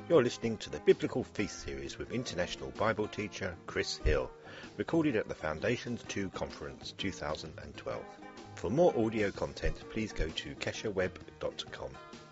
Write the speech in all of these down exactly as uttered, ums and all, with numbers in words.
You're listening to the Biblical Feast Series with International Bible teacher Chris Hill, recorded at the Foundations two Conference two thousand twelve. For more audio content, please go to kesher web dot com.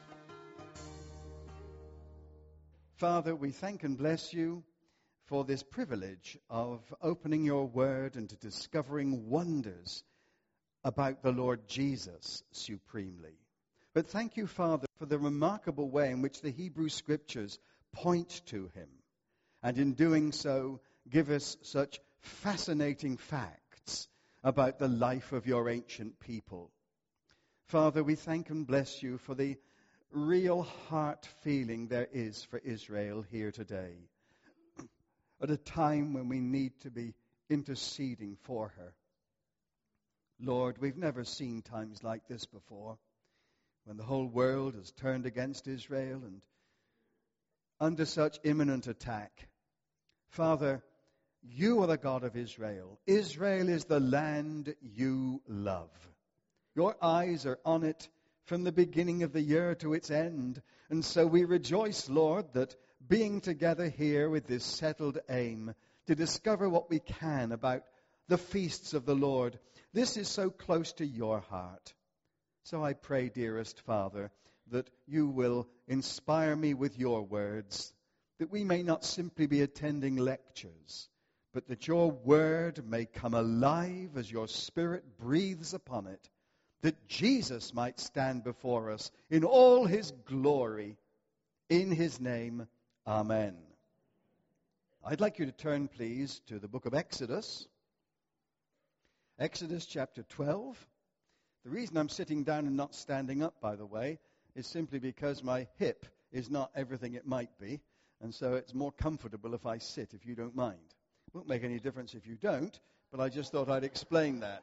Father, we thank and bless you for this privilege of opening your word and to discovering wonders about the Lord Jesus supremely. But thank you, Father, for the remarkable way in which the Hebrew Scriptures point to him, and in doing so, give us such fascinating facts about the life of your ancient people. Father, we thank and bless you for the real heart feeling there is for Israel here today, at a time when we need to be interceding for her. Lord, we've never seen times like this before, when the whole world has turned against Israel and under such imminent attack. Father, you are the God of Israel. Israel is the land you love. Your eyes are on it from the beginning of the year to its end. And so we rejoice, Lord, that being together here with this settled aim to discover what we can about the feasts of the Lord, this is so close to your heart. So I pray, dearest Father, that you will inspire me with your words, that we may not simply be attending lectures, but that your word may come alive as your Spirit breathes upon it, that Jesus might stand before us in all his glory. In his name, amen. I'd like you to turn, please, to the book of Exodus. Exodus chapter twelve. The reason I'm sitting down and not standing up, by the way, is simply because my hip is not everything it might be, and so it's more comfortable if I sit, if you don't mind. It won't make any difference if you don't, but I just thought I'd explain that.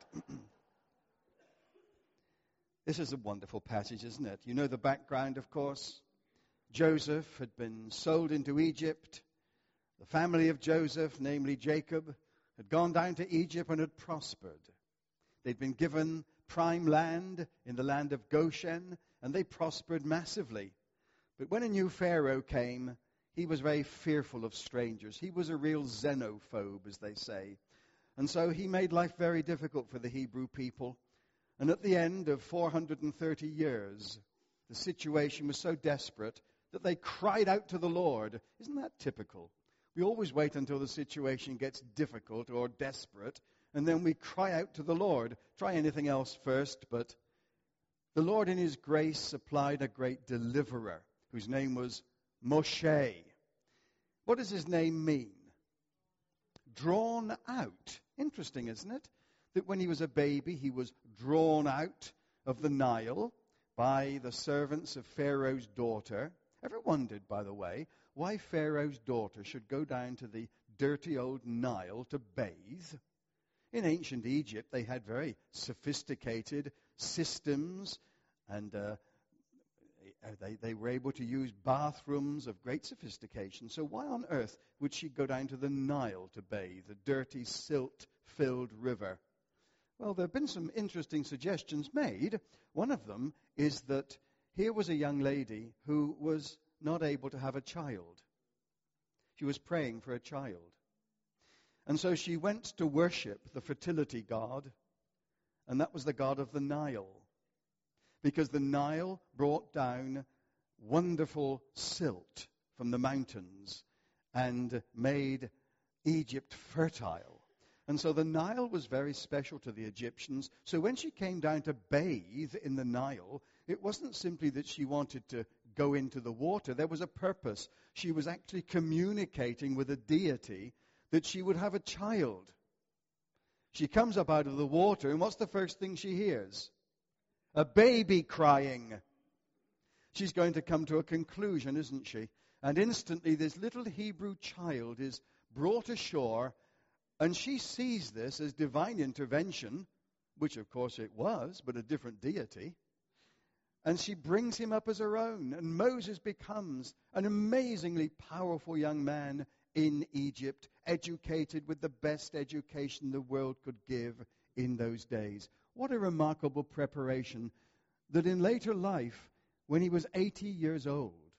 This is a wonderful passage, isn't it? You know the background, of course. Joseph had been sold into Egypt. The family of Joseph, namely Jacob, had gone down to Egypt and had prospered. They'd been given prime land in the land of Goshen, and they prospered massively. But when a new Pharaoh came, he was very fearful of strangers. He was a real xenophobe, as they say. And so he made life very difficult for the Hebrew people. And at the end of four hundred thirty years, the situation was so desperate that they cried out to the Lord. Isn't that typical? We always wait until the situation gets difficult or desperate, and then we cry out to the Lord. Try anything else first, but the Lord in his grace supplied a great deliverer whose name was Moshe. What does his name mean? Drawn out. Interesting, isn't it? That when he was a baby, he was drawn out of the Nile by the servants of Pharaoh's daughter. Ever wondered, by the way, why Pharaoh's daughter should go down to the dirty old Nile to bathe? In ancient Egypt, they had very sophisticated systems, and uh, they, they were able to use bathrooms of great sophistication. So why on earth would she go down to the Nile to bathe, the dirty, silt-filled river? Well, there have been some interesting suggestions made. One of them is that here was a young lady who was not able to have a child. She was praying for a child. And so she went to worship the fertility god, and that was the god of the Nile. Because the Nile brought down wonderful silt from the mountains and made Egypt fertile. And so the Nile was very special to the Egyptians. So when she came down to bathe in the Nile, it wasn't simply that she wanted to go into the water. There was a purpose. She was actually communicating with a deity that she would have a child. She comes up out of the water, and what's the first thing she hears? A baby crying. She's going to come to a conclusion, isn't she? And instantly this little Hebrew child is brought ashore, and she sees this as divine intervention, which of course it was, but a different deity. And she brings him up as her own, and Moses becomes an amazingly powerful young man in Egypt, educated with the best education the world could give in those days. What a remarkable preparation that in later life, when he was eighty years old,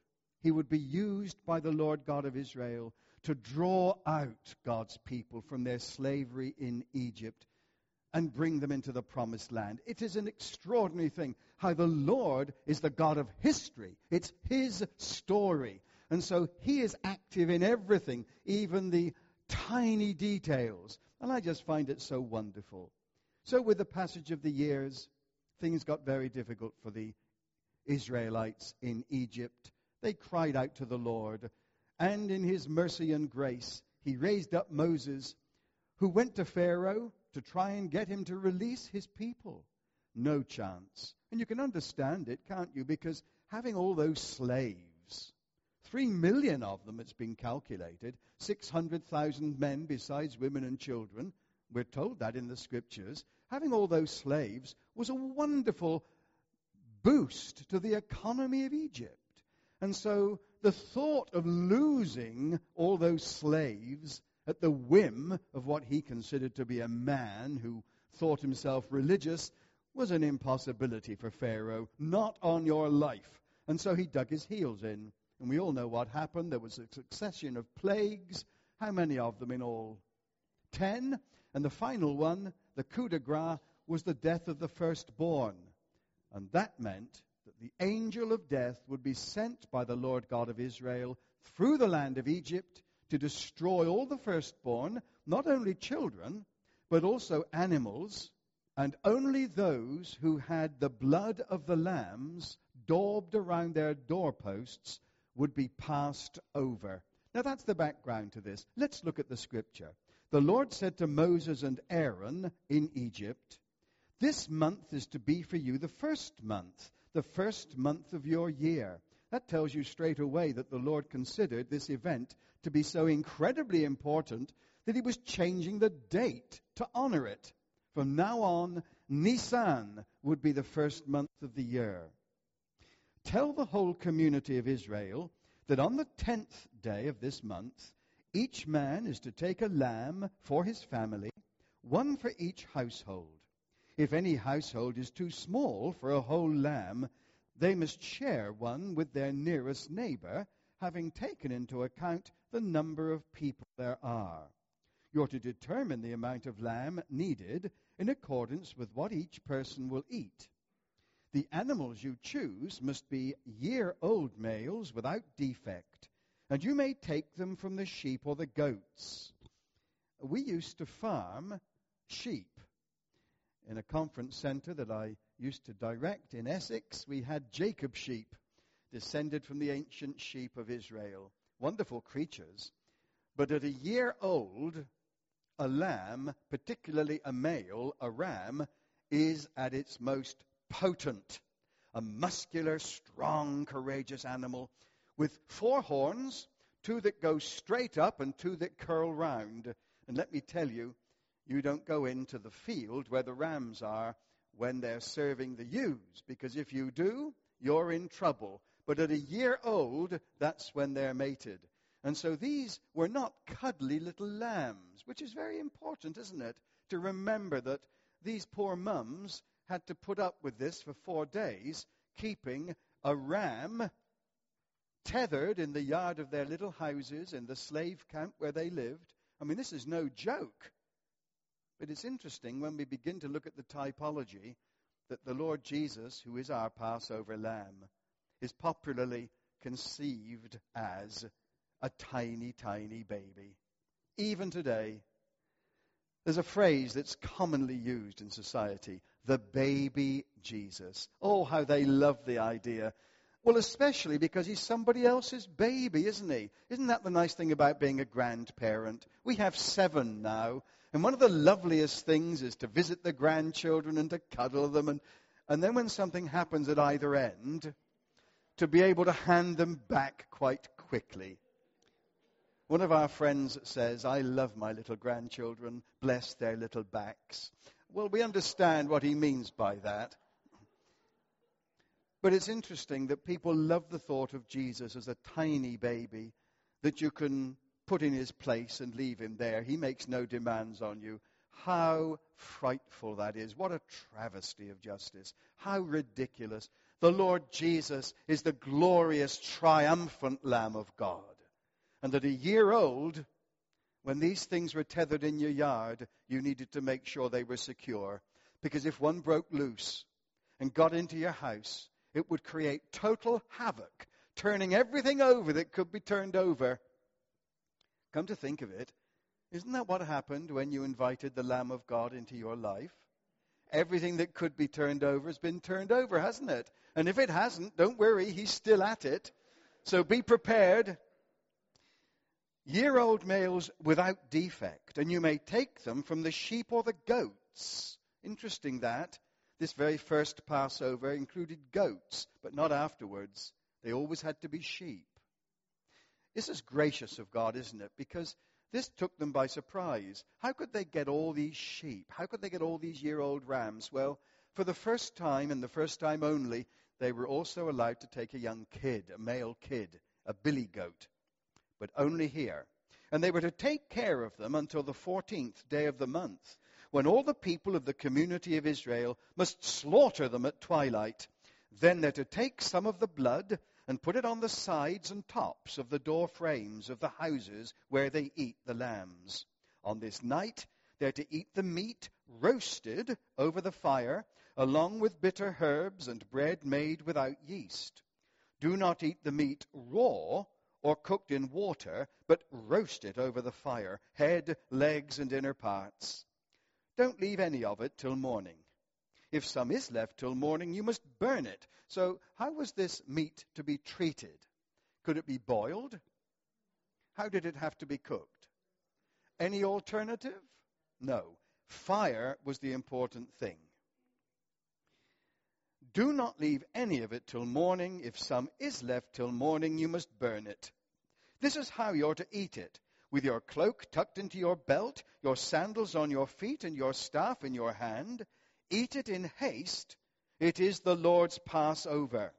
he would be used by the Lord God of Israel to draw out God's people from their slavery in Egypt and bring them into the promised land. It is an extraordinary thing how the Lord is the God of history. It's his story. And so he is active in everything, even the tiny details. And I just find it so wonderful. So with the passage of the years, things got very difficult for the Israelites in Egypt. They cried out to the Lord. And in his mercy and grace, he raised up Moses, who went to Pharaoh to try and get him to release his people. No chance. And you can understand it, can't you? Because having all those slaves, three million of them, it's been calculated, six hundred thousand men besides women and children, we're told that in the scriptures, having all those slaves was a wonderful boost to the economy of Egypt. And so the thought of losing all those slaves at the whim of what he considered to be a man who thought himself religious was an impossibility for Pharaoh. Not on your life. And so he dug his heels in. And we all know what happened. There was a succession of plagues. How many of them in all? Ten. And the final one, the coup de grace, was the death of the firstborn. And that meant that the angel of death would be sent by the Lord God of Israel through the land of Egypt to destroy all the firstborn, not only children, but also animals, and only those who had the blood of the lambs daubed around their doorposts would be passed over. Now that's the background to this. Let's look at the scripture. The Lord said to Moses and Aaron in Egypt, "This month is to be for you the first month, the first month of your year." That tells you straight away that the Lord considered this event to be so incredibly important that he was changing the date to honor it. From now on, Nisan would be the first month of the year. Tell the whole community of Israel that on the tenth day of this month, each man is to take a lamb for his family, one for each household. If any household is too small for a whole lamb, they must share one with their nearest neighbor, having taken into account the number of people there are. You're to determine the amount of lamb needed in accordance with what each person will eat. The animals you choose must be year-old males without defect, and you may take them from the sheep or the goats. We used to farm sheep. In a conference center that I used to direct in Essex, we had Jacob sheep, descended from the ancient sheep of Israel. Wonderful creatures. But at a year old, a lamb, particularly a male, a ram, is at its most potent. A muscular, strong, courageous animal with four horns, two that go straight up and two that curl round. And let me tell you, you don't go into the field where the rams are when they're serving the ewes, because if you do, you're in trouble. But at a year old, that's when they're mated. And so these were not cuddly little lambs, which is very important, isn't it? To remember that these poor mums had to put up with this for four days, keeping a ram tethered in the yard of their little houses in the slave camp where they lived. I mean, this is no joke. But it's interesting when we begin to look at the typology that the Lord Jesus, who is our Passover lamb, is popularly conceived as a tiny, tiny baby. Even today, there's a phrase that's commonly used in society, the baby Jesus. Oh, how they love the idea. Well, especially because he's somebody else's baby, isn't he? Isn't that the nice thing about being a grandparent? We have seven now. And one of the loveliest things is to visit the grandchildren and to cuddle them. And, and then when something happens at either end, to be able to hand them back quite quickly. One of our friends says, "I love my little grandchildren, bless their little backs." Well, we understand what he means by that. But it's interesting that people love the thought of Jesus as a tiny baby that you can put in his place and leave him there. He makes no demands on you. How frightful that is. What a travesty of justice. How ridiculous. The Lord Jesus is the glorious, triumphant Lamb of God. And at a year old, when these things were tethered in your yard, you needed to make sure they were secure. Because if one broke loose and got into your house, it would create total havoc, turning everything over that could be turned over. Come to think of it, isn't that what happened when you invited the Lamb of God into your life? Everything that could be turned over has been turned over, hasn't it? And if it hasn't, don't worry, he's still at it. So be prepared. Year-old males without defect, and you may take them from the sheep or the goats. Interesting that. This very first Passover included goats, but not afterwards. They always had to be sheep. This is gracious of God, isn't it? Because this took them by surprise. How could they get all these sheep? How could they get all these year-old rams? Well, for the first time, and the first time only, they were also allowed to take a young kid, a male kid, a billy goat, but only here. And they were to take care of them until the fourteenth day of the month, when all the people of the community of Israel must slaughter them at twilight. Then they're to take some of the blood and put it on the sides and tops of the door frames of the houses where they eat the lambs. On this night, they're to eat the meat roasted over the fire, along with bitter herbs and bread made without yeast. Do not eat the meat raw or cooked in water, but roast it over the fire, head, legs, and inner parts. Don't leave any of it till morning. If some is left till morning, you must burn it. So how was this meat to be treated? Could it be boiled? How did it have to be cooked? Any alternative? No. Fire was the important thing. Do not leave any of it till morning. If some is left till morning, you must burn it. This is how you're to eat it, with your cloak tucked into your belt, your sandals on your feet, and your staff in your hand. Eat it in haste. It is the Lord's Passover.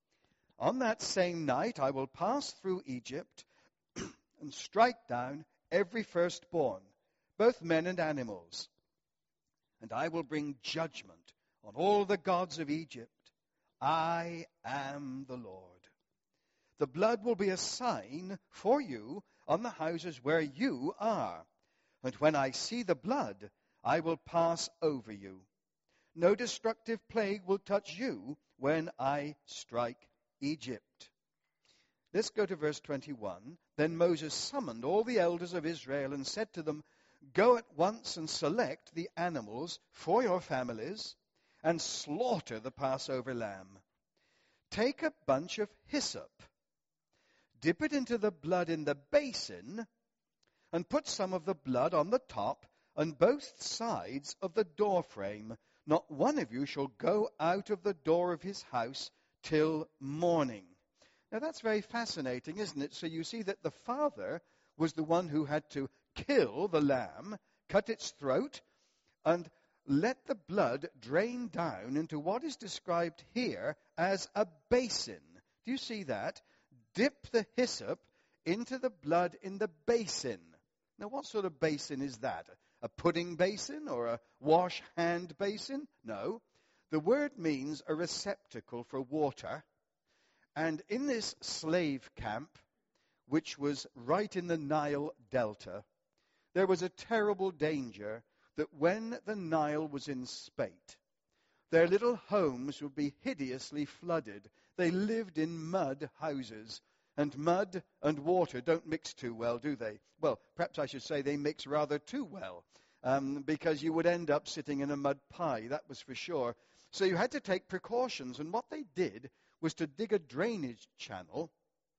On that same night I will pass through Egypt and strike down every firstborn, both men and animals. And I will bring judgment on all the gods of Egypt. I am the Lord. The blood will be a sign for you on the houses where you are. And when I see the blood, I will pass over you. No destructive plague will touch you when I strike Egypt. Let's go to verse twenty-one. Then Moses summoned all the elders of Israel and said to them, Go at once and select the animals for your families and slaughter the Passover lamb. Take a bunch of hyssop, dip it into the blood in the basin, and put some of the blood on the top and both sides of the doorframe. Not one of you shall go out of the door of his house till morning. Now that's very fascinating, isn't it? So you see that the father was the one who had to kill the lamb, cut its throat, and let the blood drain down into what is described here as a basin. Do you see that? Dip the hyssop into the blood in the basin. Now what sort of basin is that? A pudding basin or a wash hand basin? No. The word means a receptacle for water. And in this slave camp, which was right in the Nile Delta, there was a terrible danger that when the Nile was in spate, their little homes would be hideously flooded. They lived in mud houses. And mud and water don't mix too well, do they? Well, perhaps I should say they mix rather too well, um, because you would end up sitting in a mud pie, that was for sure. So you had to take precautions, and what they did was to dig a drainage channel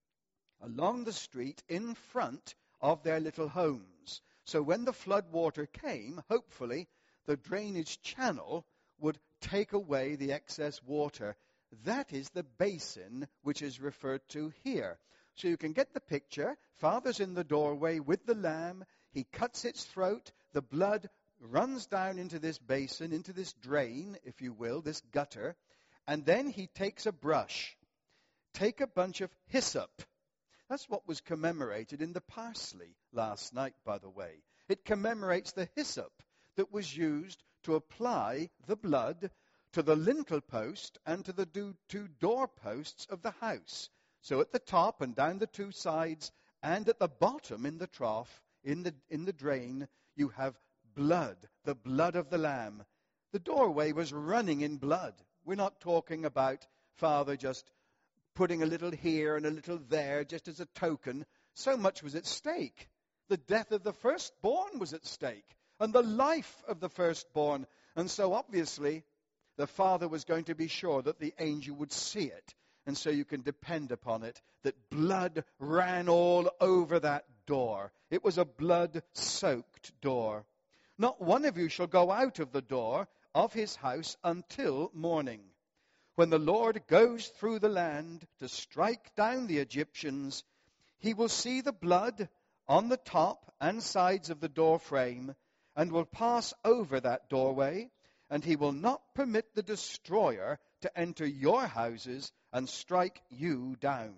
along the street in front of their little homes. So when the flood water came, hopefully, the drainage channel would take away the excess water. That is the basin which is referred to here. So you can get the picture. Father's in the doorway with the lamb. He cuts its throat. The blood runs down into this basin, into this drain, if you will, this gutter. And then he takes a brush. Take a bunch of hyssop. That's what was commemorated in the parsley last night, by the way. It commemorates the hyssop that was used to apply the blood to the lintel post and to the do- two doorposts of the house. So at the top and down the two sides and at the bottom in the trough, in the, in the drain, you have blood, the blood of the Lamb. The doorway was running in blood. We're not talking about Father just putting a little here and a little there just as a token. So much was at stake. The death of the firstborn was at stake, and the life of the firstborn. And so obviously, the Father was going to be sure that the angel would see it. And so you can depend upon it, that blood ran all over that door. It was a blood-soaked door. Not one of you shall go out of the door of his house until morning, when the Lord goes through the land to strike down the Egyptians. He will see the blood on the top and sides of the door frame, and will pass over that doorway, and he will not permit the destroyer to enter your houses and strike you down.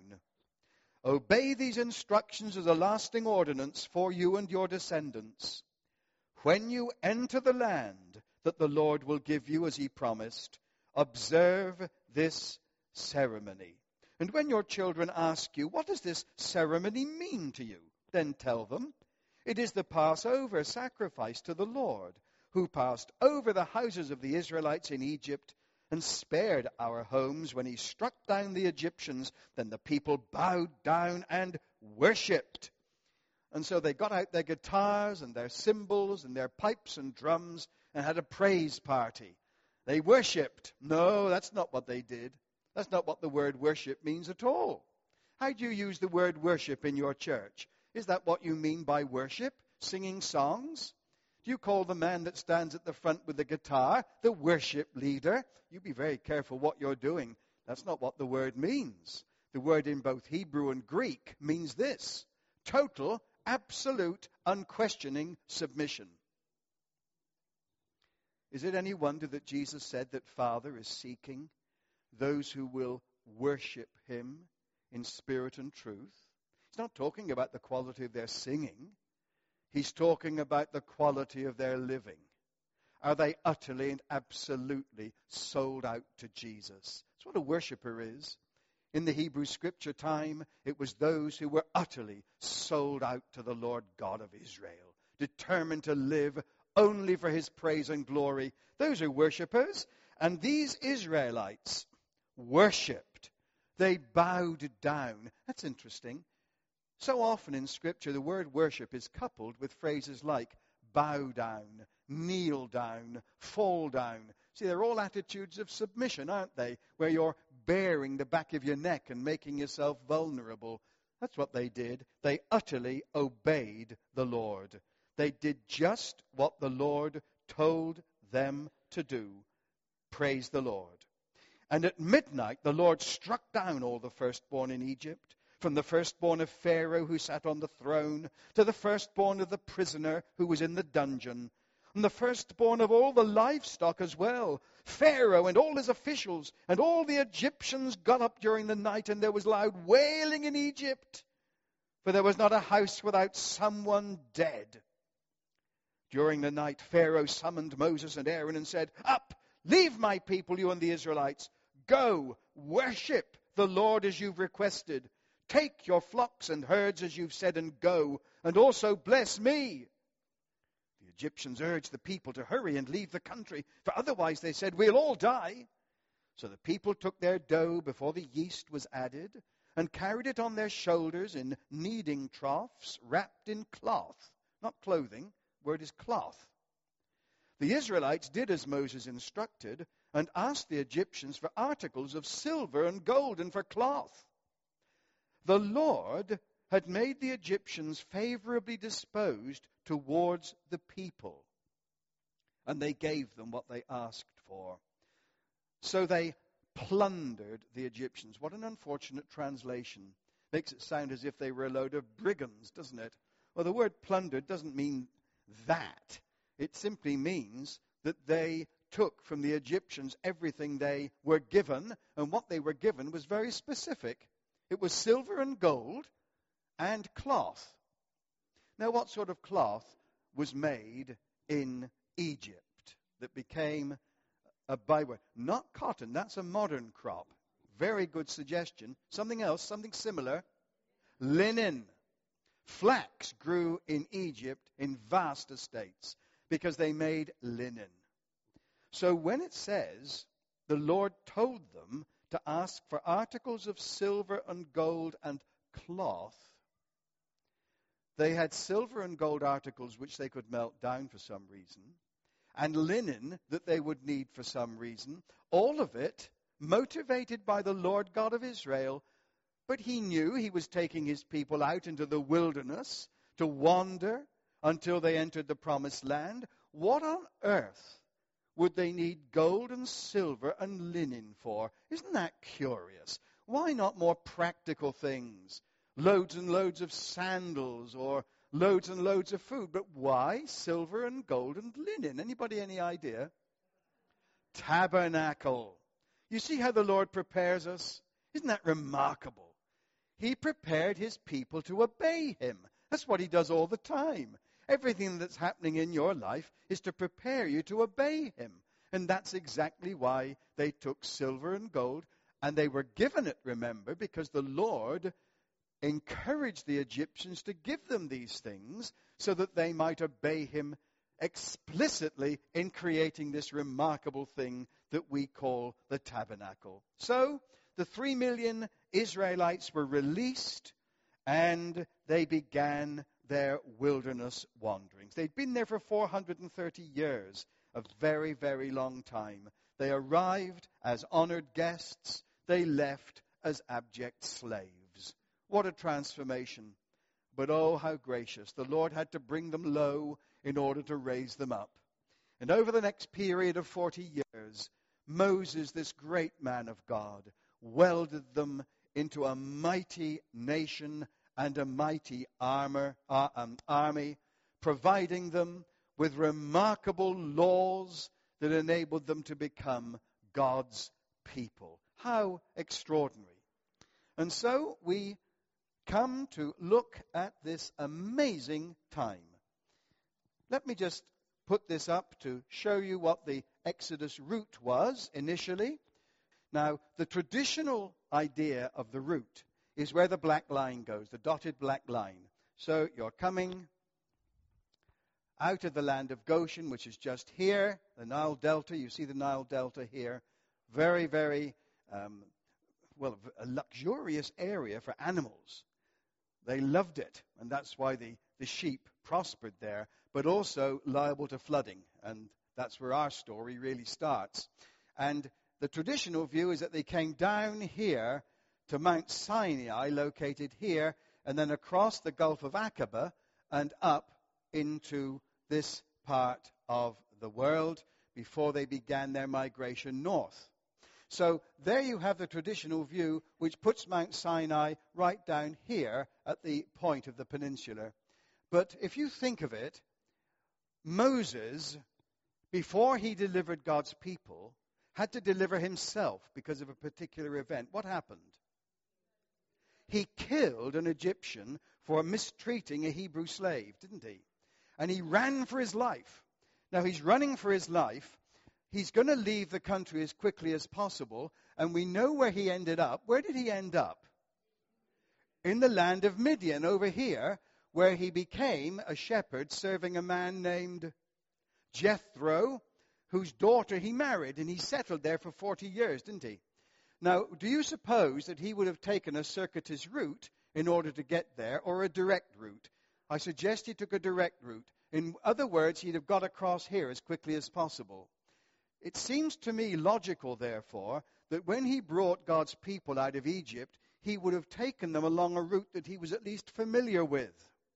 Obey these instructions as a lasting ordinance for you and your descendants. When you enter the land that the Lord will give you as he promised, observe this ceremony. And when your children ask you, what does this ceremony mean to you? Then tell them, it is the Passover sacrifice to the Lord, who passed over the houses of the Israelites in Egypt and spared our homes when he struck down the Egyptians. Then the people bowed down and worshipped. And so they got out their guitars and their cymbals and their pipes and drums and had a praise party. They worshipped. No, that's not what they did. That's not what the word worship means at all. How do you use the word worship in your church? Is that what you mean by worship? Singing songs? Do you call the man that stands at the front with the guitar the worship leader? You be very careful what you're doing. That's not what the word means. The word in both Hebrew and Greek means this: total, absolute, unquestioning submission. Is it any wonder that Jesus said that Father is seeking those who will worship him in spirit and truth? He's not talking about the quality of their singing. He's talking about the quality of their living. Are they utterly and absolutely sold out to Jesus? That's what a worshiper is. In the Hebrew scripture time, it was those who were utterly sold out to the Lord God of Israel, determined to live only for his praise and glory. Those are worshippers. And these Israelites worshipped. They bowed down. That's interesting. So often in Scripture, the word worship is coupled with phrases like bow down, kneel down, fall down. See, they're all attitudes of submission, aren't they? Where you're baring the back of your neck and making yourself vulnerable. That's what they did. They utterly obeyed the Lord. They did just what the Lord told them to do. Praise the Lord. And at midnight, the Lord struck down all the firstborn in Egypt, from the firstborn of Pharaoh who sat on the throne, to the firstborn of the prisoner who was in the dungeon, and the firstborn of all the livestock as well. Pharaoh and all his officials and all the Egyptians got up during the night, and there was loud wailing in Egypt, for there was not a house without someone dead. During the night, Pharaoh summoned Moses and Aaron and said, "Up, leave my people, you and the Israelites. Go, worship the Lord as you've requested. Take your flocks and herds as you've said and go, and also bless me." The Egyptians urged the people to hurry and leave the country, for otherwise, they said, we'll all die. So the people took their dough before the yeast was added and carried it on their shoulders in kneading troughs wrapped in cloth. Not clothing, word is cloth. The Israelites did as Moses instructed and asked the Egyptians for articles of silver and gold and for cloth. The Lord had made the Egyptians favorably disposed towards the people, and they gave them what they asked for. So they plundered the Egyptians. What an unfortunate translation. Makes it sound as if they were a load of brigands, doesn't it? Well, the word plundered doesn't mean that. It simply means that they took from the Egyptians everything they were given, and what they were given was very specific. It was silver and gold and cloth. Now, what sort of cloth was made in Egypt that became a byword. Not cotton, that's a modern crop. Very good suggestion. Something else, something similar. Linen. Flax grew in Egypt in vast estates because they made linen. So when it says the Lord told them to ask for articles of silver and gold and cloth, they had silver and gold articles which they could melt down for some reason, and linen that they would need for some reason, all of it motivated by the Lord God of Israel. But he knew he was taking his people out into the wilderness to wander until they entered the promised land. What on earth would they need gold and silver and linen for? Isn't that curious? Why not more practical things? Loads and loads of sandals or loads and loads of food. But why silver and gold and linen? Anybody any idea? Tabernacle. You see how the Lord prepares us? Isn't that remarkable? He prepared his people to obey him. That's what he does all the time. Everything that's happening in your life is to prepare you to obey him. And that's exactly why they took silver and gold, and they were given it, remember, because the Lord encouraged the Egyptians to give them these things so that they might obey him explicitly in creating this remarkable thing that we call the tabernacle. So the three million Israelites were released, and they began their wilderness wanderings. They'd been there for four hundred thirty years, a very, very long time. They arrived as honored guests. They left as abject slaves. What a transformation. But oh, how gracious. The Lord had to bring them low in order to raise them up. And over the next period of forty years, Moses, this great man of God, welded them into a mighty nation and a mighty armor, uh, um, army, providing them with remarkable laws that enabled them to become God's people. How extraordinary. And so we come to look at this amazing time. Let me just put this up to show you what the Exodus route was initially. Now, the traditional idea of the route is where the black line goes, the dotted black line. So you're coming out of the land of Goshen, which is just here, the Nile Delta. You see the Nile Delta here. Very, very, um, well, a luxurious area for animals. They loved it, and that's why the, the sheep prospered there, but also liable to flooding. And that's where our story really starts. And the traditional view is that they came down here to Mount Sinai, located here, and then across the Gulf of Aqaba and up into this part of the world before they began their migration north. So there you have the traditional view, which puts Mount Sinai right down here at the point of the peninsula. But if you think of it, Moses, before he delivered God's people, had to deliver himself because of a particular event. What happened? He killed an Egyptian for mistreating a Hebrew slave, didn't he? And he ran for his life. Now he's running for his life. He's going to leave the country as quickly as possible. And we know where he ended up. Where did he end up? In the land of Midian, over here, where he became a shepherd serving a man named Jethro, whose daughter he married, and he settled there for forty years, didn't he? Now, do you suppose that he would have taken a circuitous route in order to get there, or a direct route? I suggest he took a direct route. In other words, he'd have got across here as quickly as possible. It seems to me logical, therefore, that when he brought God's people out of Egypt, he would have taken them along a route that he was at least familiar with.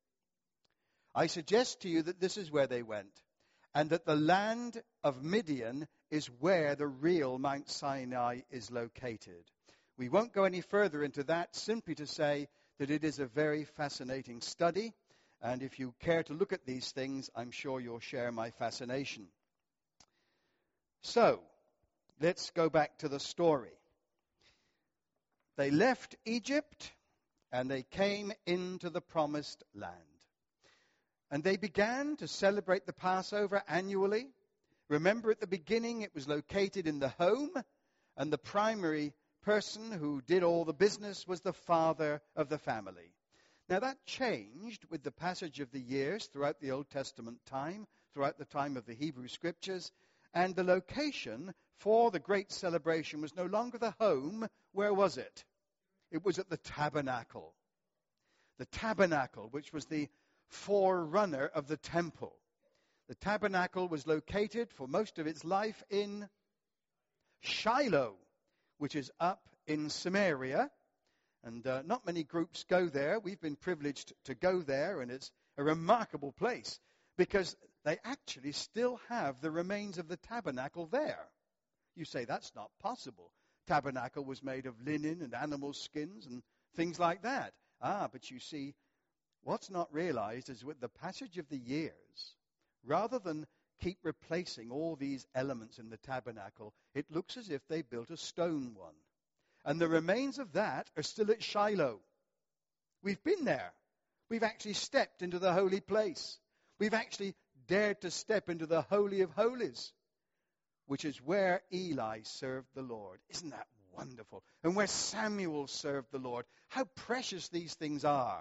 I suggest to you that this is where they went, and that the land of Midian is where the real Mount Sinai is located. We won't go any further into that, simply to say that it is a very fascinating study, and if you care to look at these things, I'm sure you'll share my fascination. So, let's go back to the story. They left Egypt, and they came into the promised land. And they began to celebrate the Passover annually. Remember, at the beginning, it was located in the home, and the primary person who did all the business was the father of the family. Now, that changed with the passage of the years throughout the Old Testament time, throughout the time of the Hebrew Scriptures, and the location for the great celebration was no longer the home. Where was it? It was at the tabernacle. The tabernacle, which was the forerunner of the temple. The tabernacle was located for most of its life in Shiloh, which is up in Samaria. And uh, not many groups go there. We've been privileged to go there, and it's a remarkable place because they actually still have the remains of the tabernacle there. You say, that's not possible. Tabernacle was made of linen and animal skins and things like that. Ah, but you see, what's not realized is with the passage of the years, rather than keep replacing all these elements in the tabernacle, it looks as if they built a stone one. And the remains of that are still at Shiloh. We've been there. We've actually stepped into the holy place. We've actually dared to step into the Holy of Holies, which is where Eli served the Lord. Isn't that wonderful? And where Samuel served the Lord. How precious these things are.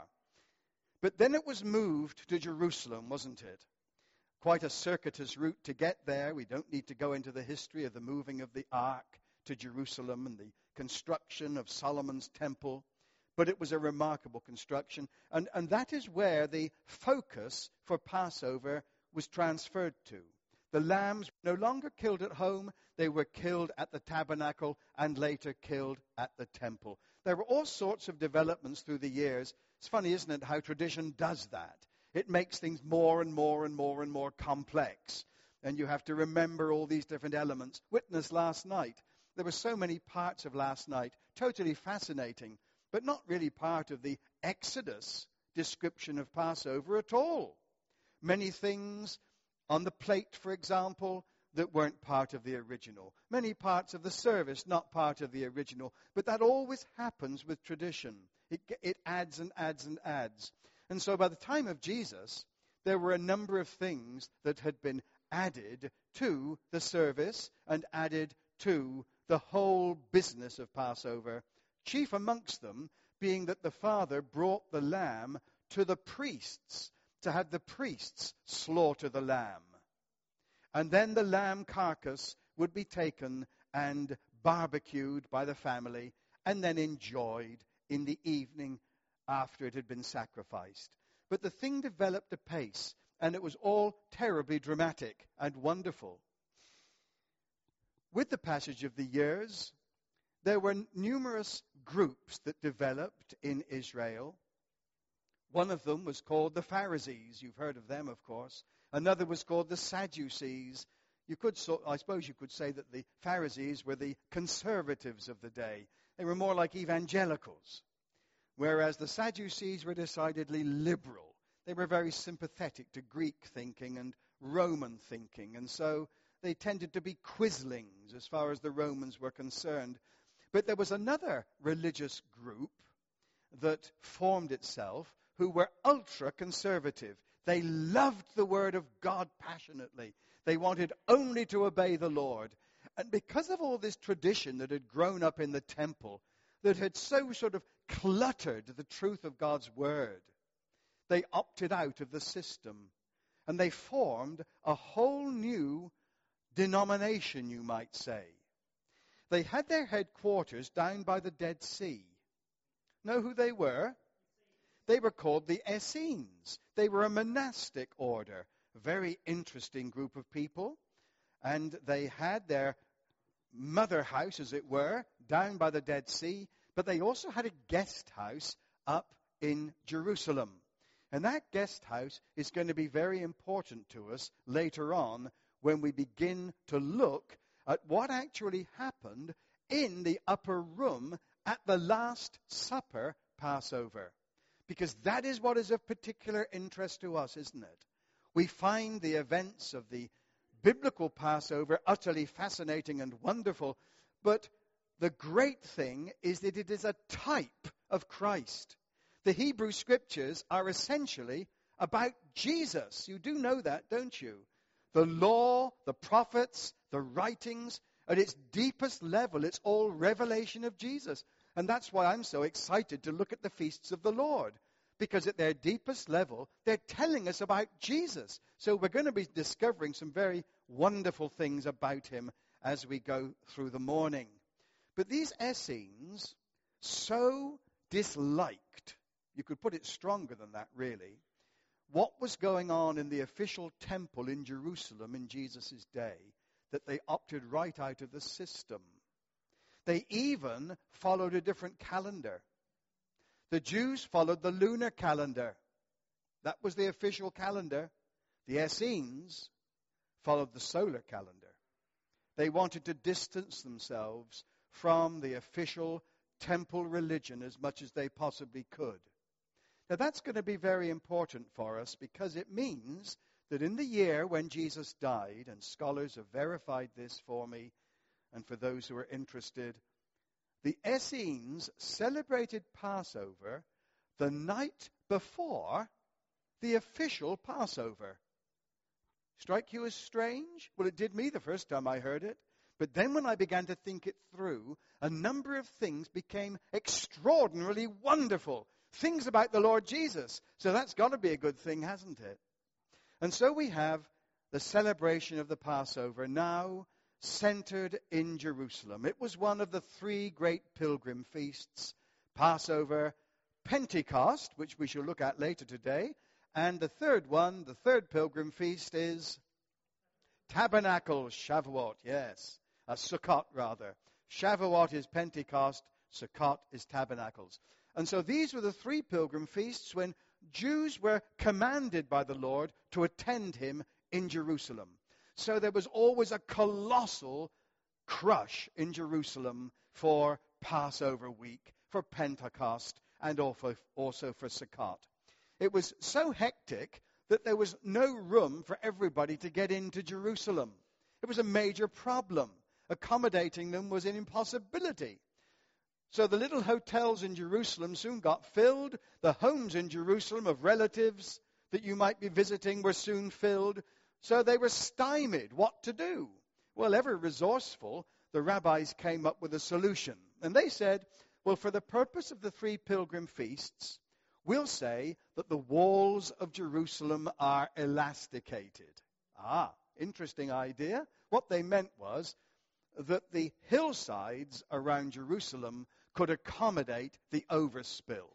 But then it was moved to Jerusalem, wasn't it? Quite a circuitous route to get there. We don't need to go into the history of the moving of the ark to Jerusalem and the construction of Solomon's temple. But it was a remarkable construction. And, and that is where the focus for Passover was transferred to. The lambs were no longer killed at home. They were killed at the tabernacle and later killed at the temple. There were all sorts of developments through the years. It's funny, isn't it, how tradition does that. It makes things more and more and more and more complex. And you have to remember all these different elements. Witness last night. There were so many parts of last night, totally fascinating, but not really part of the Exodus description of Passover at all. Many things on the plate, for example, that weren't part of the original. Many parts of the service not part of the original. But that always happens with tradition. It, it adds and adds and adds. And so by the time of Jesus, there were a number of things that had been added to the service and added to the whole business of Passover, chief amongst them being that the Father brought the lamb to the priests to have the priests slaughter the lamb. And then the lamb carcass would be taken and barbecued by the family and then enjoyed in the evening after it had been sacrificed. But the thing developed apace, and it was all terribly dramatic and wonderful. With the passage of the years, there were numerous groups that developed in Israel. One of them was called the Pharisees. You've heard of them, of course. Another was called the Sadducees. You could, so, I suppose you could say that the Pharisees were the conservatives of the day. They were more like evangelicals, whereas the Sadducees were decidedly liberal. They were very sympathetic to Greek thinking and Roman thinking, and so they tended to be quislings as far as the Romans were concerned. But there was another religious group that formed itself who were ultra-conservative. They loved the word of God passionately. They wanted only to obey the Lord. And because of all this tradition that had grown up in the temple, that had so sort of cluttered the truth of God's word, they opted out of the system. And they formed a whole new denomination, you might say. They had their headquarters down by the Dead Sea. Know who they were? They were called the Essenes. They were a monastic order, a very interesting group of people. And they had their mother house, as it were, down by the Dead Sea. But they also had a guest house up in Jerusalem. And that guest house is going to be very important to us later on when we begin to look at what actually happened in the upper room at the Last Supper Passover. Because that is what is of particular interest to us, isn't it? We find the events of the biblical Passover utterly fascinating and wonderful, but the great thing is that it is a type of Christ. The Hebrew Scriptures are essentially about Jesus. You do know that, don't you? The law, the prophets, the writings, at its deepest level, it's all revelation of Jesus. And that's why I'm so excited to look at the feasts of the Lord. Because at their deepest level, they're telling us about Jesus. So we're going to be discovering some very wonderful things about him as we go through the morning. But these Essenes so disliked, you could put it stronger than that really, what was going on in the official temple in Jerusalem in Jesus' day, that they opted right out of the system. They even followed a different calendar. The Jews followed the lunar calendar. That was the official calendar. The Essenes followed the solar calendar. They wanted to distance themselves from the official temple religion as much as they possibly could. Now that's going to be very important for us because it means that in the year when Jesus died, and scholars have verified this for me and for those who are interested, the Essenes celebrated Passover the night before the official Passover. Strike you as strange? Well, it did me the first time I heard it. But then when I began to think it through, a number of things became extraordinarily wonderful. Things about the Lord Jesus. So that's got to be a good thing, hasn't it? And so we have the celebration of the Passover now centered in Jerusalem. It was one of the three great pilgrim feasts, Passover, Pentecost, which we shall look at later today, and the third one, the third pilgrim feast is Tabernacles, Shavuot, yes, uh, Sukkot rather. Shavuot is Pentecost, Sukkot is Tabernacles. And so these were the three pilgrim feasts when Jews were commanded by the Lord to attend him in Jerusalem. So there was always a colossal crush in Jerusalem for Passover week, for Pentecost, and also, also for Sukkot. It was so hectic that there was no room for everybody to get into Jerusalem. It was a major problem. Accommodating them was an impossibility. So the little hotels in Jerusalem soon got filled. The homes in Jerusalem of relatives that you might be visiting were soon filled. So they were stymied. What to do? Well, ever resourceful, the rabbis came up with a solution. And they said, well, for the purpose of the three pilgrim feasts, we'll say that the walls of Jerusalem are elasticated. Ah, interesting idea. What they meant was that the hillsides around Jerusalem could accommodate the overspill.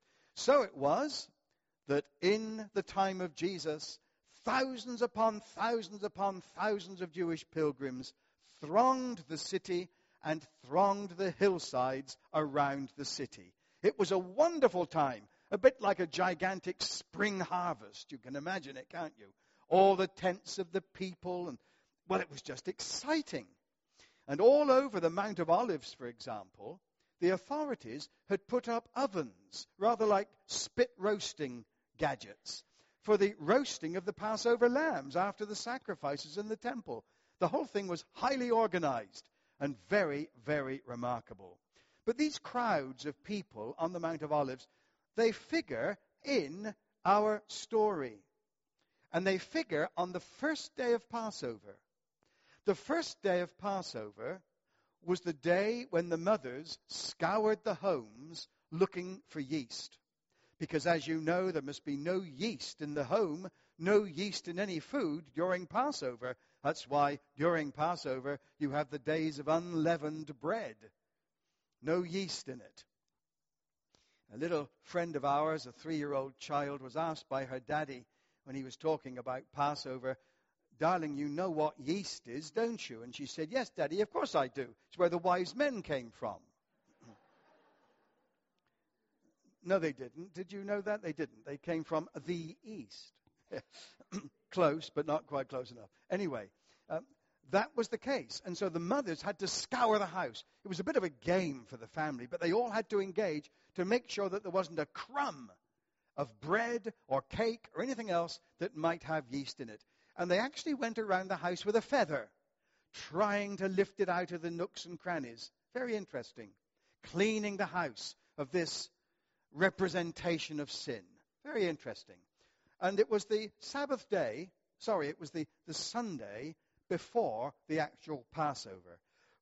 So it was that in the time of Jesus, thousands upon thousands upon thousands of Jewish pilgrims thronged the city and thronged the hillsides around the city. It was a wonderful time, a bit like a gigantic spring harvest. You can imagine it, can't you? All the tents of the people, and well, it was just exciting. And all over the Mount of Olives, for example, the authorities had put up ovens, rather like spit roasting gadgets, for the roasting of the Passover lambs after the sacrifices in the temple. The whole thing was highly organized and very, very remarkable. But these crowds of people on the Mount of Olives, they figure in our story. And they figure on the first day of Passover. The first day of Passover was the day when the mothers scoured the homes looking for yeast. Because as you know, there must be no yeast in the home, no yeast in any food during Passover. That's why during Passover you have the days of unleavened bread. No yeast in it. A little friend of ours, a three-year-old child, was asked by her daddy when he was talking about Passover, "Darling, you know what yeast is, don't you?" And she said, "Yes, Daddy, of course I do. It's where the wise men came from." No, they didn't. Did you know that? They didn't. They came from the east. Close, but not quite close enough. Anyway, um, that was the case. And so the mothers had to scour the house. It was a bit of a game for the family, but they all had to engage to make sure that there wasn't a crumb of bread or cake or anything else that might have yeast in it. And they actually went around the house with a feather, trying to lift it out of the nooks and crannies. Very interesting. Cleaning the house of this representation of sin. Very interesting. And it was the Sabbath day sorry, it was the, the Sunday before the actual Passover.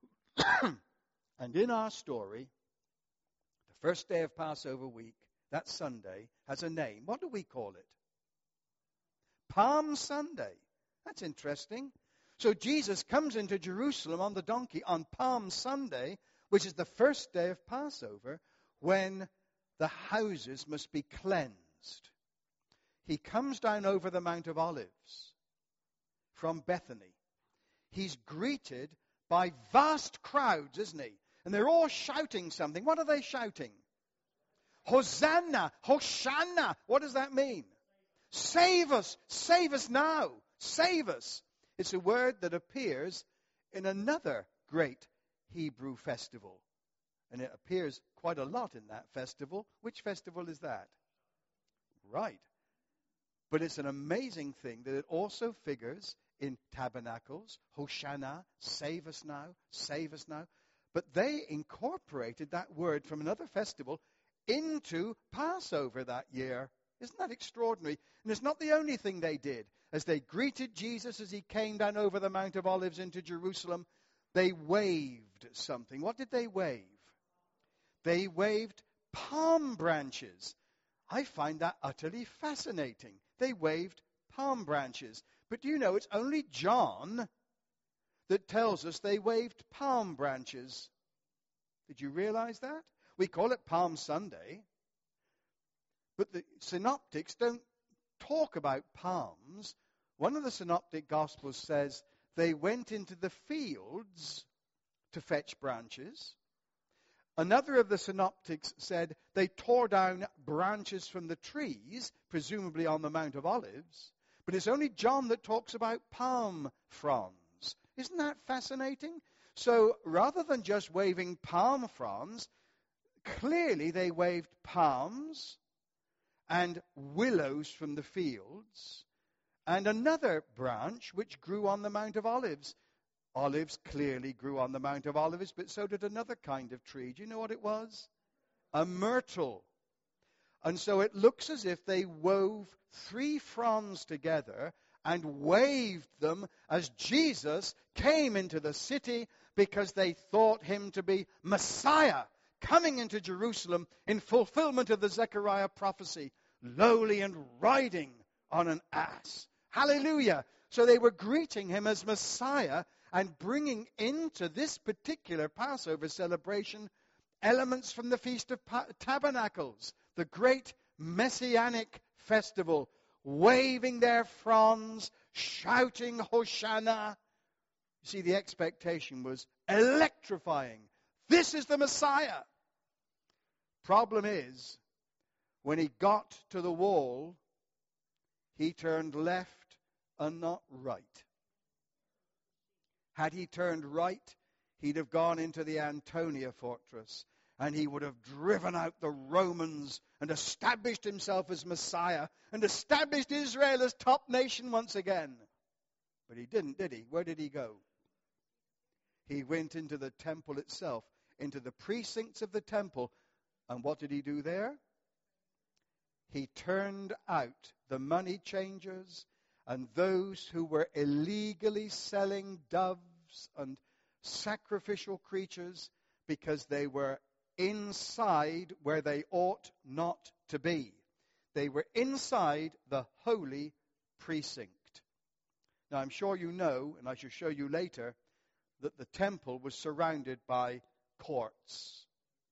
And in our story, the first day of Passover week, that Sunday, has a name. What do we call it? Palm Sunday. That's interesting. So Jesus comes into Jerusalem on the donkey on Palm Sunday, which is the first day of Passover, when the houses must be cleansed. He comes down over the Mount of Olives from Bethany. He's greeted by vast crowds, isn't he? And they're all shouting something. What are they shouting? Hosanna, Hosanna. What does that mean? Save us, save us now, save us. It's a word that appears in another great Hebrew festival. And it appears quite a lot in that festival. Which festival is that? Right. But it's an amazing thing that it also figures in tabernacles. Hosanna, save us now, save us now. But they incorporated that word from another festival into Passover that year. Isn't that extraordinary? And it's not the only thing they did. As they greeted Jesus as he came down over the Mount of Olives into Jerusalem, they waved something. What did they wave? They waved palm branches. I find that utterly fascinating. They waved palm branches. But do you know, it's only John that tells us they waved palm branches. Did you realize that? We call it Palm Sunday. But the synoptics don't talk about palms. One of the synoptic gospels says they went into the fields to fetch branches. Another of the synoptics said they tore down branches from the trees, presumably on the Mount of Olives. But it's only John that talks about palm fronds. Isn't that fascinating? So rather than just waving palm fronds, clearly they waved palms and willows from the fields, and another branch which grew on the Mount of Olives. Olives clearly grew on the Mount of Olives, but so did another kind of tree. Do you know what it was? A myrtle. And so it looks as if they wove three fronds together and waved them as Jesus came into the city because they thought him to be Messiah, coming into Jerusalem in fulfillment of the Zechariah prophecy, lowly and riding on an ass. Hallelujah. So they were greeting him as Messiah and bringing into this particular Passover celebration elements from the Feast of Tabernacles, the great Messianic festival, waving their fronds, shouting Hosanna. You see, the expectation was electrifying. This is the Messiah. Problem is, when he got to the wall, he turned left and not right. Had he turned right, he'd have gone into the Antonia fortress, and he would have driven out the Romans and established himself as Messiah and established Israel as top nation once again. But he didn't, did he? Where did he go? He went into the temple itself, into the precincts of the temple. And what did he do there? He turned out the money changers and those who were illegally selling doves and sacrificial creatures because they were inside where they ought not to be. They were inside the holy precinct. Now, I'm sure you know, and I shall show you later, that the temple was surrounded by courts.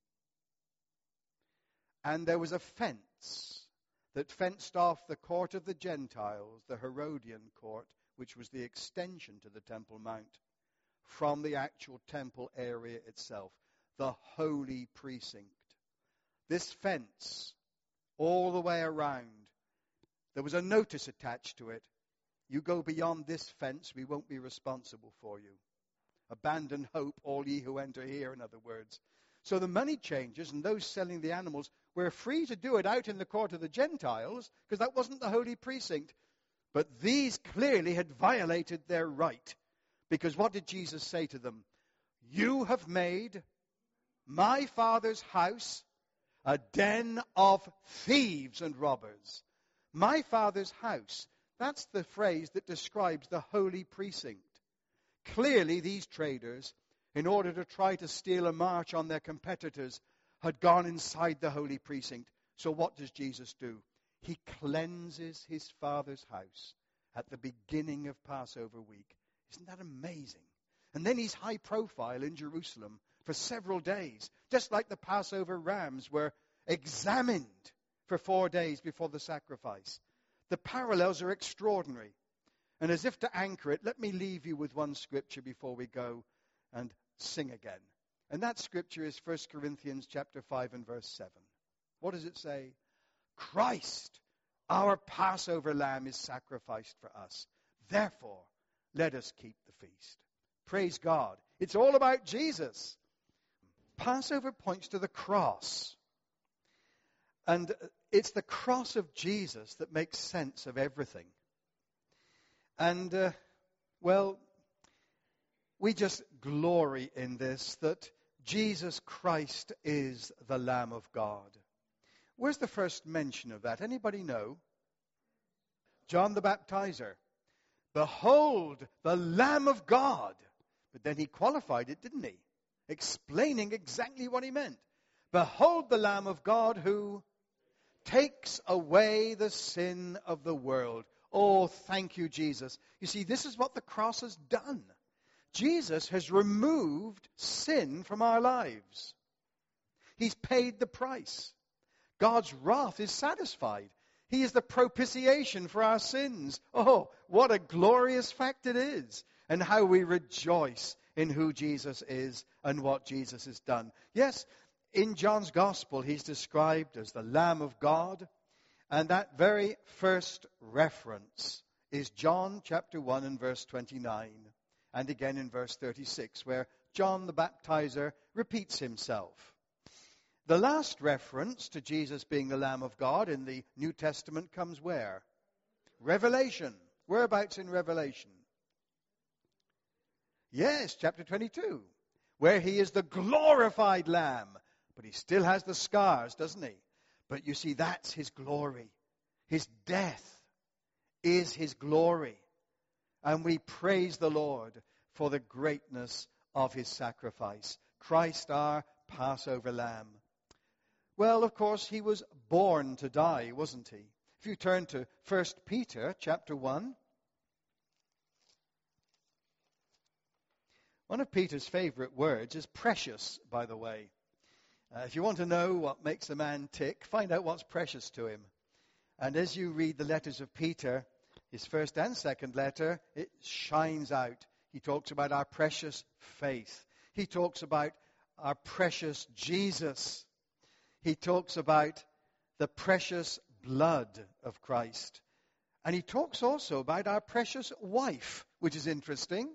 And there was a fence that fenced off the court of the Gentiles, the Herodian court, which was the extension to the Temple Mount, from the actual temple area itself, the holy precinct. This fence, all the way around, there was a notice attached to it. You go beyond this fence, we won't be responsible for you. Abandon hope, all ye who enter here, in other words. So the money changers and those selling the animals were free to do it out in the court of the Gentiles, because that wasn't the holy precinct. But these clearly had violated their right. Because what did Jesus say to them? You have made my Father's house a den of thieves and robbers. My Father's house. That's the phrase that describes the holy precinct. Clearly, these traders, in order to try to steal a march on their competitors, had gone inside the holy precinct. So what does Jesus do? He cleanses his Father's house at the beginning of Passover week. Isn't that amazing? And then he's high profile in Jerusalem for several days, just like the Passover rams were examined for four days before the sacrifice. The parallels are extraordinary. And as if to anchor it, let me leave you with one scripture before we go and sing again. And that scripture is First Corinthians chapter five and verse seven. What does it say? Christ, our Passover lamb, is sacrificed for us. Therefore, let us keep the feast. Praise God. It's all about Jesus. Passover points to the cross. And it's the cross of Jesus that makes sense of everything. And, uh, well, we just glory in this, that Jesus Christ is the Lamb of God. Where's the first mention of that? Anybody know? John the Baptizer. Behold, the Lamb of God. But then he qualified it, didn't he? Explaining exactly what he meant. Behold the Lamb of God who takes away the sin of the world. Oh, thank you, Jesus. You see, this is what the cross has done. Jesus has removed sin from our lives. He's paid the price. God's wrath is satisfied. He is the propitiation for our sins. Oh, what a glorious fact it is. And how we rejoice in who Jesus is and what Jesus has done. Yes, in John's Gospel, he's described as the Lamb of God. And that very first reference is John chapter one and verse twenty-nine. And again in verse thirty-six, where John the Baptizer repeats himself. The last reference to Jesus being the Lamb of God in the New Testament comes where? Revelation. Whereabouts in Revelation? Yes, chapter twenty-two, where he is the glorified Lamb. But he still has the scars, doesn't he? But you see, that's his glory. His death is his glory. And we praise the Lord for the greatness of his sacrifice. Christ, our Passover Lamb. Well, of course, he was born to die, wasn't he? If you turn to First Peter chapter one. One of Peter's favorite words is precious, by the way. Uh, if you want to know what makes a man tick, find out what's precious to him. And as you read the letters of Peter, his first and second letter, it shines out. He talks about our precious faith. He talks about our precious Jesus. He talks about the precious blood of Christ. And he talks also about our precious wife, which is interesting.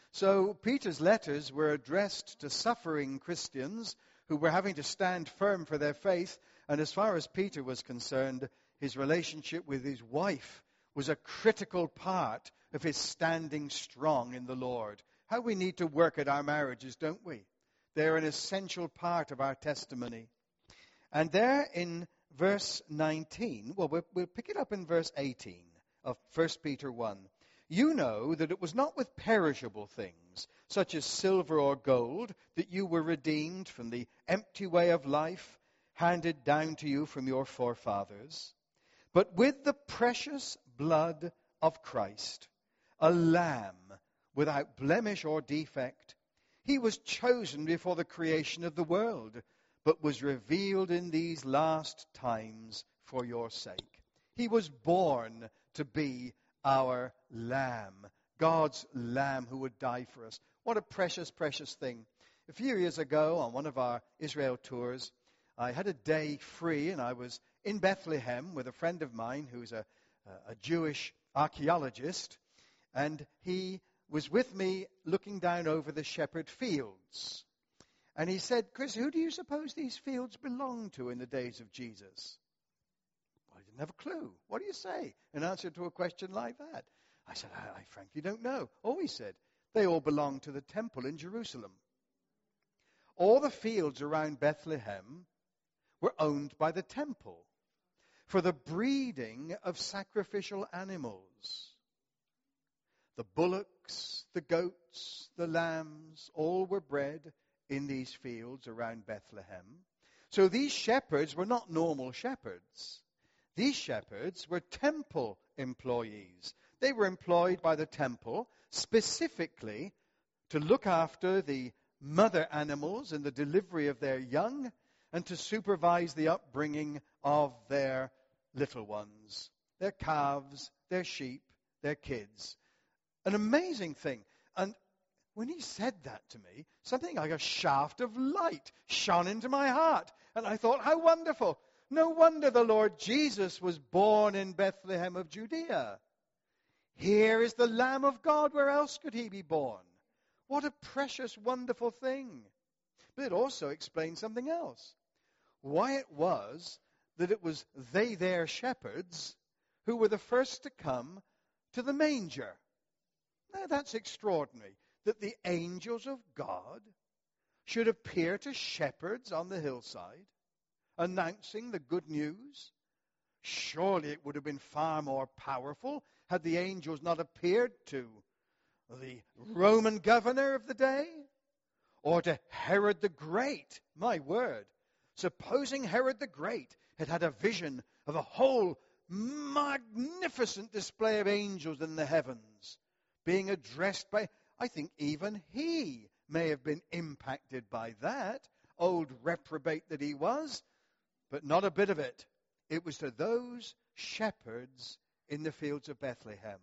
So Peter's letters were addressed to suffering Christians who were having to stand firm for their faith. And as far as Peter was concerned, his relationship with his wife was a critical part of his standing strong in the Lord. How we need to work at our marriages, don't we? They're an essential part of our testimony. And there in verse nineteen, well, we'll, we'll pick it up in verse eighteen of First Peter one. You know that it was not with perishable things, such as silver or gold, that you were redeemed from the empty way of life handed down to you from your forefathers, but with the precious blood of Christ, a lamb without blemish or defect. He was chosen before the creation of the world, but was revealed in these last times for your sake. He was born to be our lamb, God's lamb who would die for us. What a precious, precious thing. A few years ago, on one of our Israel tours, I had a day free, and I was in Bethlehem with a friend of mine who's a, a Jewish archaeologist, and he was with me looking down over the shepherd fields. And he said, Chris, who do you suppose these fields belonged to in the days of Jesus? Well, I didn't have a clue. What do you say in answer to a question like that? I said, I, I frankly don't know. Oh, he said, they all belong to the temple in Jerusalem. All the fields around Bethlehem were owned by the temple. for the breeding of sacrificial animals. The bullocks, the goats, the lambs, all were bred in these fields around Bethlehem. So these shepherds were not normal shepherds. These shepherds were temple employees. They were employed by the temple specifically to look after the mother animals and the delivery of their young and to supervise the upbringing of their little ones, their calves, their sheep, their kids. An amazing thing. And when he said that to me, something like a shaft of light shone into my heart. And I thought, how wonderful. No wonder the Lord Jesus was born in Bethlehem of Judea. Here is the Lamb of God. Where else could he be born? What a precious, wonderful thing. But it also explains something else. Why it was that it was they, their shepherds, who were the first to come to the manger. Now that's extraordinary, that the angels of God should appear to shepherds on the hillside, announcing the good news. Surely it would have been far more powerful had the angels not appeared to the Roman governor of the day, or to Herod the Great. My word. Supposing Herod the Great had had a vision of a whole magnificent display of angels in the heavens, being addressed by, I think even he may have been impacted by that, old reprobate that he was, but not a bit of it. It was to those shepherds in the fields of Bethlehem.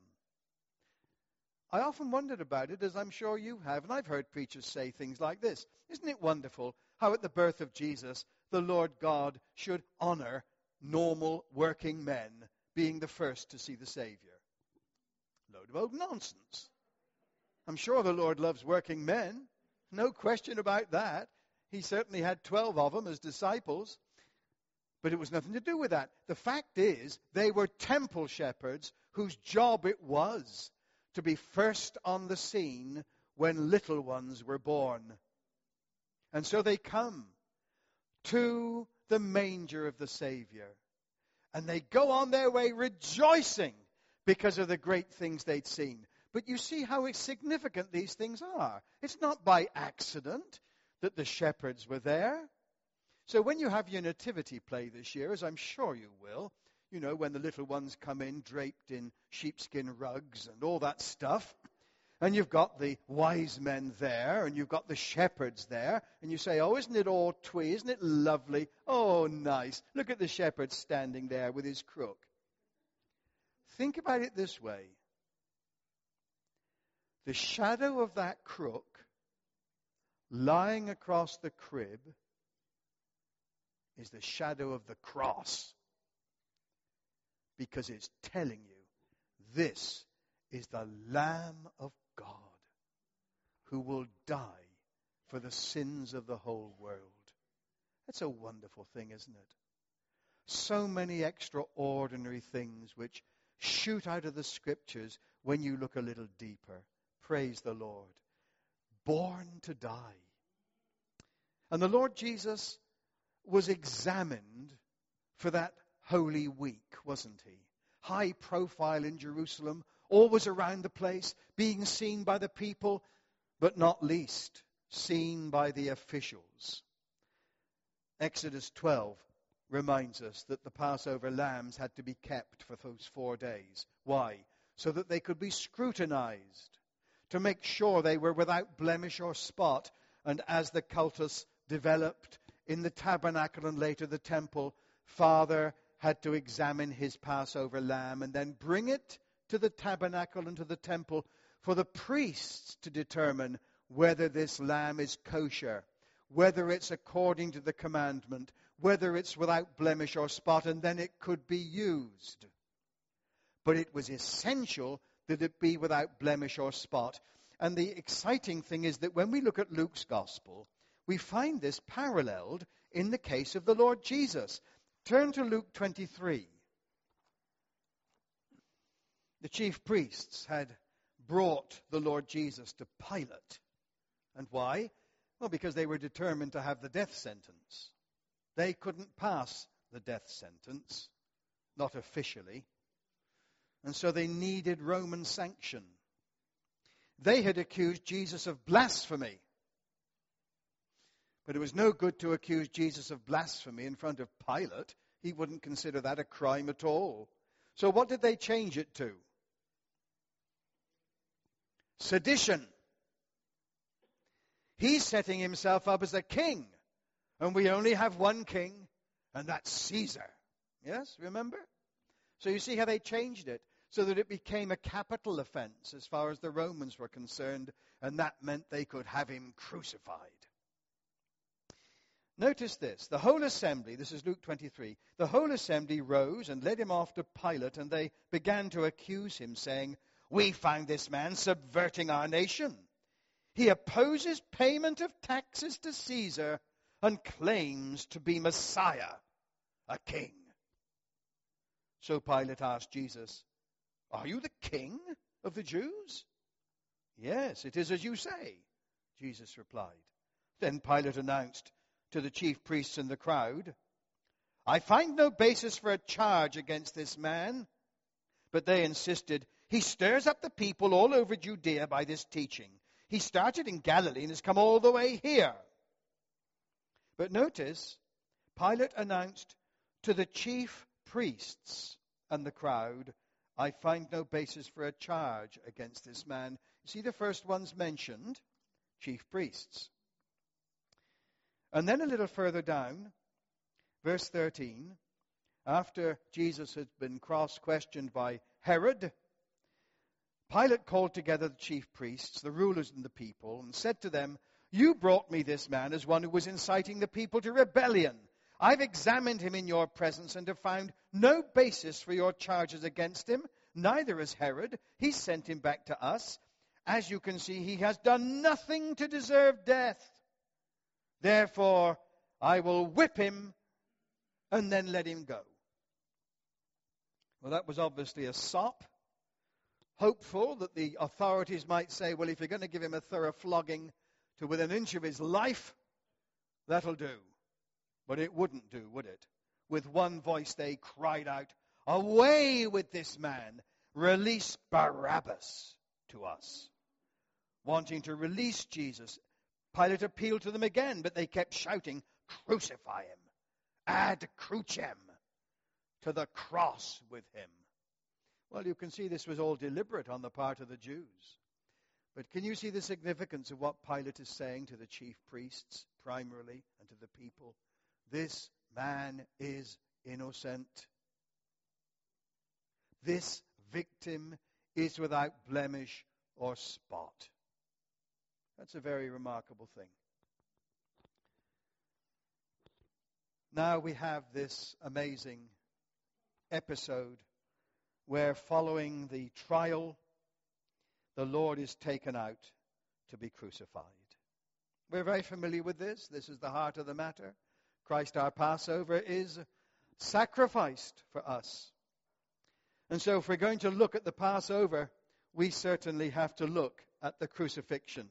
I often wondered about it, as I'm sure you have, and I've heard preachers say things like this. Isn't it wonderful how at the birth of Jesus, the Lord God should honor normal working men being the first to see the Savior? Load of old nonsense. I'm sure the Lord loves working men. No question about that. He certainly had twelve of them as disciples. But it was nothing to do with that. The fact is, they were temple shepherds whose job it was to be first on the scene when little ones were born. And so they come to the manger of the Savior. And they go on their way rejoicing because of the great things they'd seen. But you see how significant these things are. It's not by accident that the shepherds were there. So when you have your nativity play this year, as I'm sure you will, you know, when the little ones come in draped in sheepskin rugs and all that stuff, and you've got the wise men there, and you've got the shepherds there, and you say, oh, isn't it all twee? Isn't it lovely? Oh, nice. Look at the shepherd standing there with his crook. Think about it this way. The shadow of that crook lying across the crib is the shadow of the cross, because it's telling you this is the Lamb of God who will die for the sins of the whole world. That's a wonderful thing, isn't it? So many extraordinary things which shoot out of the scriptures when you look a little deeper. Praise the Lord. Born to die. And the Lord Jesus was examined for that Holy Week, wasn't he? High profile in Jerusalem, always around the place, being seen by the people, but not least seen by the officials. Exodus twelve reminds us that the Passover lambs had to be kept for those four days. Why? So that they could be scrutinized, to make sure they were without blemish or spot. And as the cultus developed in the tabernacle and later the temple, Father had to examine his Passover lamb and then bring it to the tabernacle and to the temple for the priests to determine whether this lamb is kosher, whether it's according to the commandment, whether it's without blemish or spot, and then it could be used. But it was essential that it be without blemish or spot. And the exciting thing is that when we look at Luke's gospel, we find this paralleled in the case of the Lord Jesus. Turn to Luke twenty-three. The chief priests had brought the Lord Jesus to Pilate. And why? Well, because they were determined to have the death sentence. They couldn't pass the death sentence. not officially. And so they needed Roman sanction. They had accused Jesus of blasphemy. But it was no good to accuse Jesus of blasphemy in front of Pilate. He wouldn't consider that a crime at all. So what did they change it to? Sedition. He's setting himself up as a king. And we only have one king, and that's Caesar. Yes, remember? So you see how they changed it, so that it became a capital offense as far as the Romans were concerned, and that meant they could have him crucified. Notice this, the whole assembly, this is Luke twenty-three, the whole assembly rose and led him off to Pilate, and they began to accuse him, saying, "We found this man subverting our nation. He opposes payment of taxes to Caesar and claims to be Messiah, a king." So Pilate asked Jesus, "Are you the king of the Jews?" "Yes, it is as you say," Jesus replied. Then Pilate announced to the chief priests and the crowd, "I find no basis for a charge against this man." But they insisted, "He stirs up the people all over Judea by this teaching. He started in Galilee and has come all the way here." But notice, Pilate announced to the chief priests and the crowd, "I find no basis for a charge against this man." You see the first ones mentioned, chief priests. And then a little further down, verse thirteen, after Jesus had been cross-questioned by Herod, Pilate called together the chief priests, the rulers and the people, and said to them, "You brought me this man as one who was inciting the people to rebellion. I've examined him in your presence and have found no basis for your charges against him, neither has Herod. He sent him back to us. As you can see, he has done nothing to deserve death. Therefore, I will whip him and then let him go." Well, that was obviously a sop, hopeful that the authorities might say, well, if you're going to give him a thorough flogging to within an inch of his life, that'll do. But it wouldn't do, would it? With one voice they cried out, "Away with this man! Release Barabbas to us." Wanting to release Jesus, Pilate appealed to them again, but they kept shouting, "Crucify him! Ad crucem! To the cross with him!" Well, you can see this was all deliberate on the part of the Jews. But can you see the significance of what Pilate is saying to the chief priests, primarily, and to the people? This man is innocent. This victim is without blemish or spot. That's a very remarkable thing. Now we have this amazing episode where, following the trial, the Lord is taken out to be crucified. We're very familiar with this. This is the heart of the matter. Christ, our Passover, is sacrificed for us. And so if we're going to look at the Passover, we certainly have to look at the crucifixion.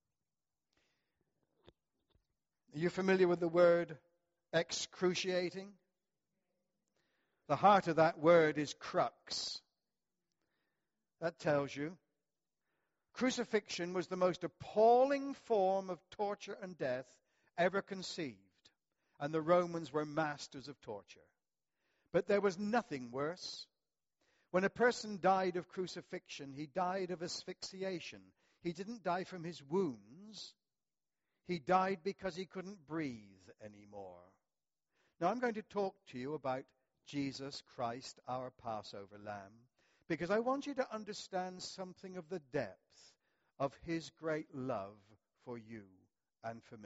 Are you familiar with the word excruciating? The heart of that word is crux. That tells you. Crucifixion was the most appalling form of torture and death ever conceived. And the Romans were masters of torture. But there was nothing worse. When a person died of crucifixion, he died of asphyxiation. He didn't die from his wounds. He died because he couldn't breathe anymore. Now I'm going to talk to you about Jesus Christ, our Passover lamb, because I want you to understand something of the depth of his great love for you and for me.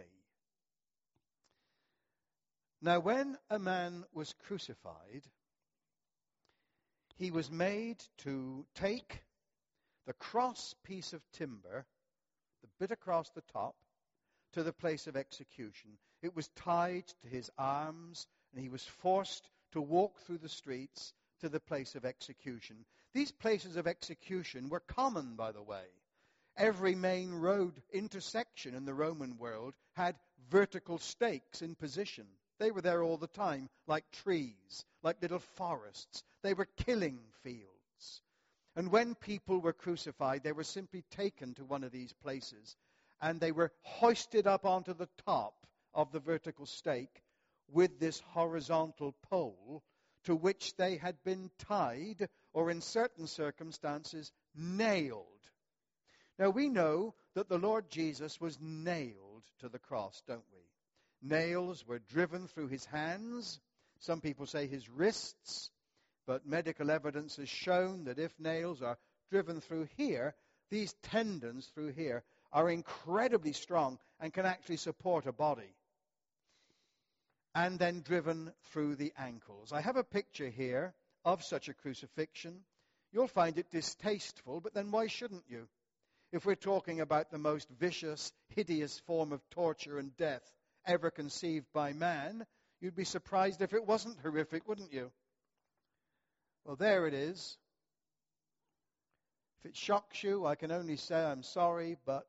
Now, when a man was crucified, he was made to take the cross piece of timber, the bit across the top, to the place of execution. It was tied to his arms, and he was forced to walk through the streets to the place of execution. These places of execution were common, by the way. Every main road intersection in the Roman world had vertical stakes in position. They were there all the time, like trees, like little forests. They were killing fields. And when people were crucified, they were simply taken to one of these places, and they were hoisted up onto the top of the vertical stake with this horizontal pole to which they had been tied, or in certain circumstances, nailed. Now, we know that the Lord Jesus was nailed to the cross, don't we? Nails were driven through his hands. Some people say his wrists. But medical evidence has shown that if nails are driven through here, these tendons through here are incredibly strong and can actually support a body. And then driven through the ankles. I have a picture here of such a crucifixion. You'll find it distasteful, but then why shouldn't you? If we're talking about the most vicious, hideous form of torture and death ever conceived by man, you'd be surprised if it wasn't horrific, wouldn't you? Well, there it is. If it shocks you, I can only say I'm sorry, but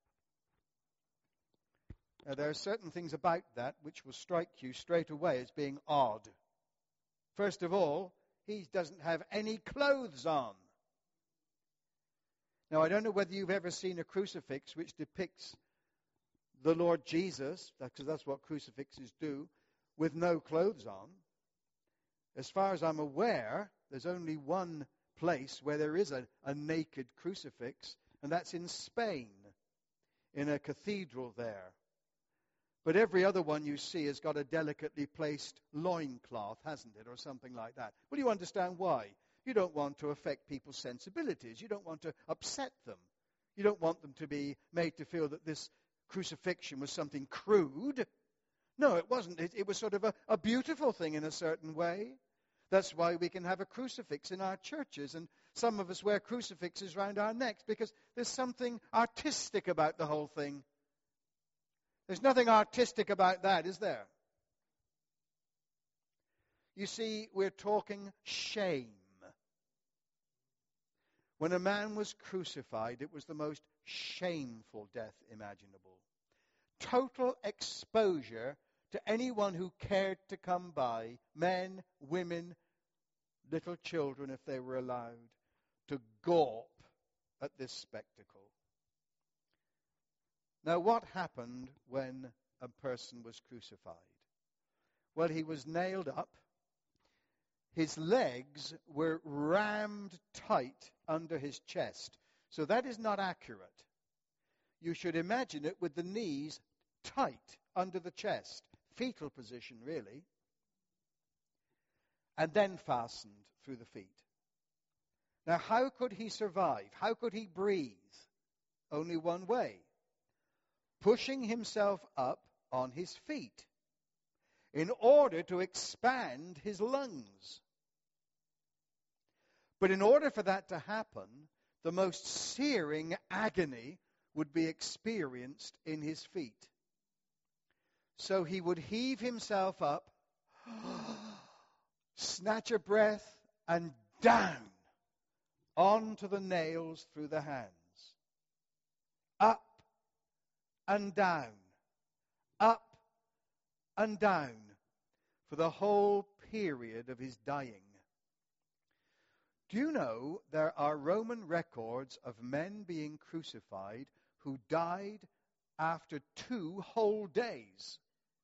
uh, there are certain things about that which will strike you straight away as being odd. First of all, he doesn't have any clothes on. Now, I don't know whether you've ever seen a crucifix which depicts the Lord Jesus, because that's what crucifixes do, with no clothes on. As far as I'm aware, there's only one place where there is a, a naked crucifix, and that's in Spain, in a cathedral there. But every other one you see has got a delicately placed loincloth, hasn't it, or something like that. Well, you understand why. You don't want to affect people's sensibilities. You don't want to upset them. You don't want them to be made to feel that this crucifixion was something crude. No, it wasn't. It, it was sort of a, a beautiful thing in a certain way. That's why we can have a crucifix in our churches, and some of us wear crucifixes around our necks because there's something artistic about the whole thing. There's nothing artistic about that, is there? You see, we're talking shame. When a man was crucified, it was the most shameful death imaginable. Total exposure to anyone who cared to come by, men, women, little children, if they were allowed, to gawp at this spectacle. Now, what happened when a person was crucified? Well, he was nailed up. His legs were rammed tight under his chest. So that is not accurate. You should imagine it with the knees tight under the chest. Fetal position, really. And then fastened through the feet. Now, how could he survive? How could he breathe? Only one way. Pushing himself up on his feet in order to expand his lungs. But in order for that to happen, the most searing agony would be experienced in his feet. So he would heave himself up, snatch a breath, and down onto the nails through the hands. Up and down, up and down, for the whole period of his dying. Do you know there are Roman records of men being crucified who died after two whole days?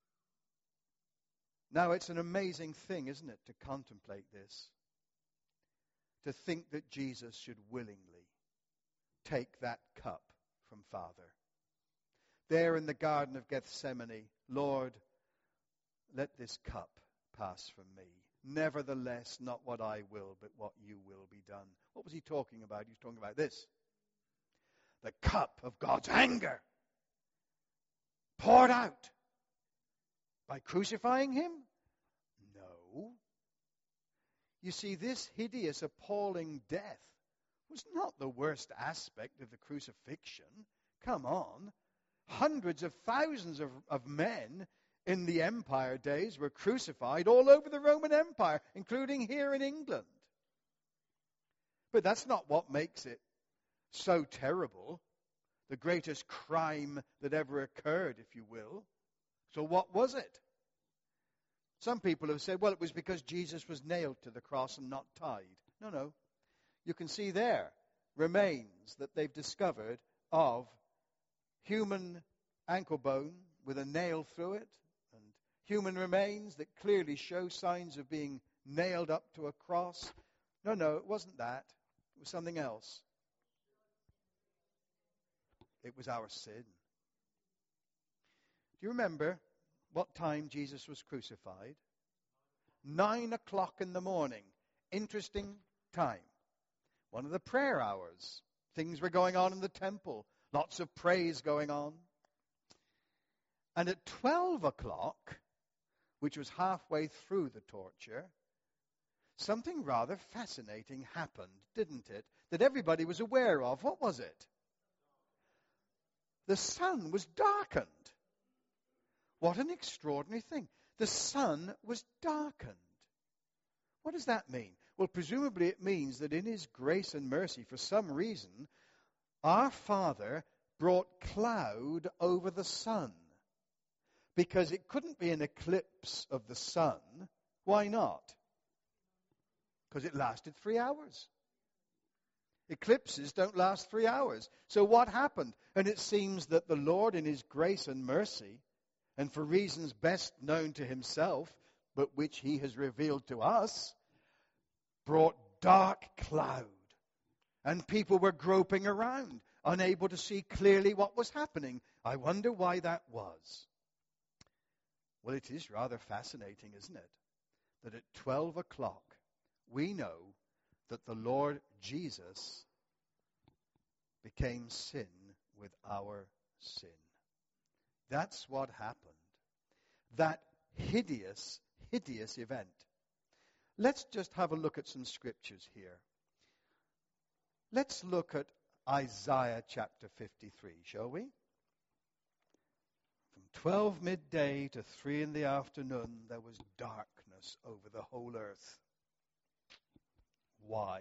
Now, it's an amazing thing, isn't it, to contemplate this? To think that Jesus should willingly take that cup from Father. There in the Garden of Gethsemane, Lord, let this cup pass from me. Nevertheless, not what I will, but what you will be done. What was he talking about? He was talking about this. The cup of God's anger poured out by crucifying him? No. You see, this hideous, appalling death was not the worst aspect of the crucifixion. Come on. Hundreds of thousands of, of men in the empire days were crucified all over the Roman Empire, including here in England. But that's not what makes it so terrible. The greatest crime that ever occurred, if you will. So what was it? Some people have said, well, it was because Jesus was nailed to the cross and not tied. No, no. You can see there remains that they've discovered of human ankle bone with a nail through it, and human remains that clearly show signs of being nailed up to a cross. No, no, it wasn't that. It was something else. It was our sin. Do you remember what time Jesus was crucified? Nine o'clock in the morning. Interesting time. One of the prayer hours. Things were going on in the temple. Lots of praise going on. And at twelve o'clock, which was halfway through the torture, something rather fascinating happened, didn't it? That everybody was aware of. What was it? The sun was darkened. What an extraordinary thing. The sun was darkened. What does that mean? Well, presumably it means that in his grace and mercy, for some reason, our Father brought cloud over the sun. Because it couldn't be an eclipse of the sun. Why not? Because it lasted three hours. Eclipses don't last three hours. So what happened? And it seems that the Lord, in his grace and mercy, and for reasons best known to himself, but which he has revealed to us, brought dark cloud. And people were groping around, unable to see clearly what was happening. I wonder why that was. Well, it is rather fascinating, isn't it? That at twelve o'clock, we know that the Lord Jesus became sin with our sin. That's what happened. That hideous, hideous event. Let's just have a look at some scriptures here. Let's look at Isaiah chapter fifty-three, shall we? From twelve midday to three in the afternoon, there was darkness over the whole earth. Why?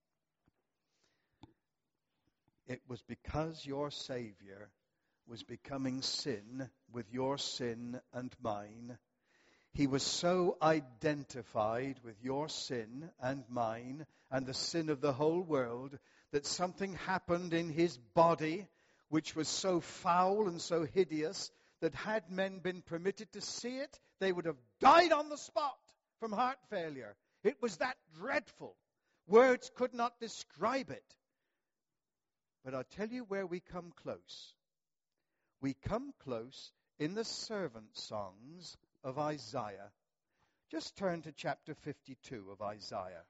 It was because your Savior was becoming sin with your sin and mine. He was so identified with your sin and mine and the sin of the whole world that something happened in his body which was so foul and so hideous that had men been permitted to see it, they would have died on the spot from heart failure. It was that dreadful. Words could not describe it. But I'll tell you where we come close. We come close in the servant songs of Isaiah. Just turn to chapter fifty-two of Isaiah.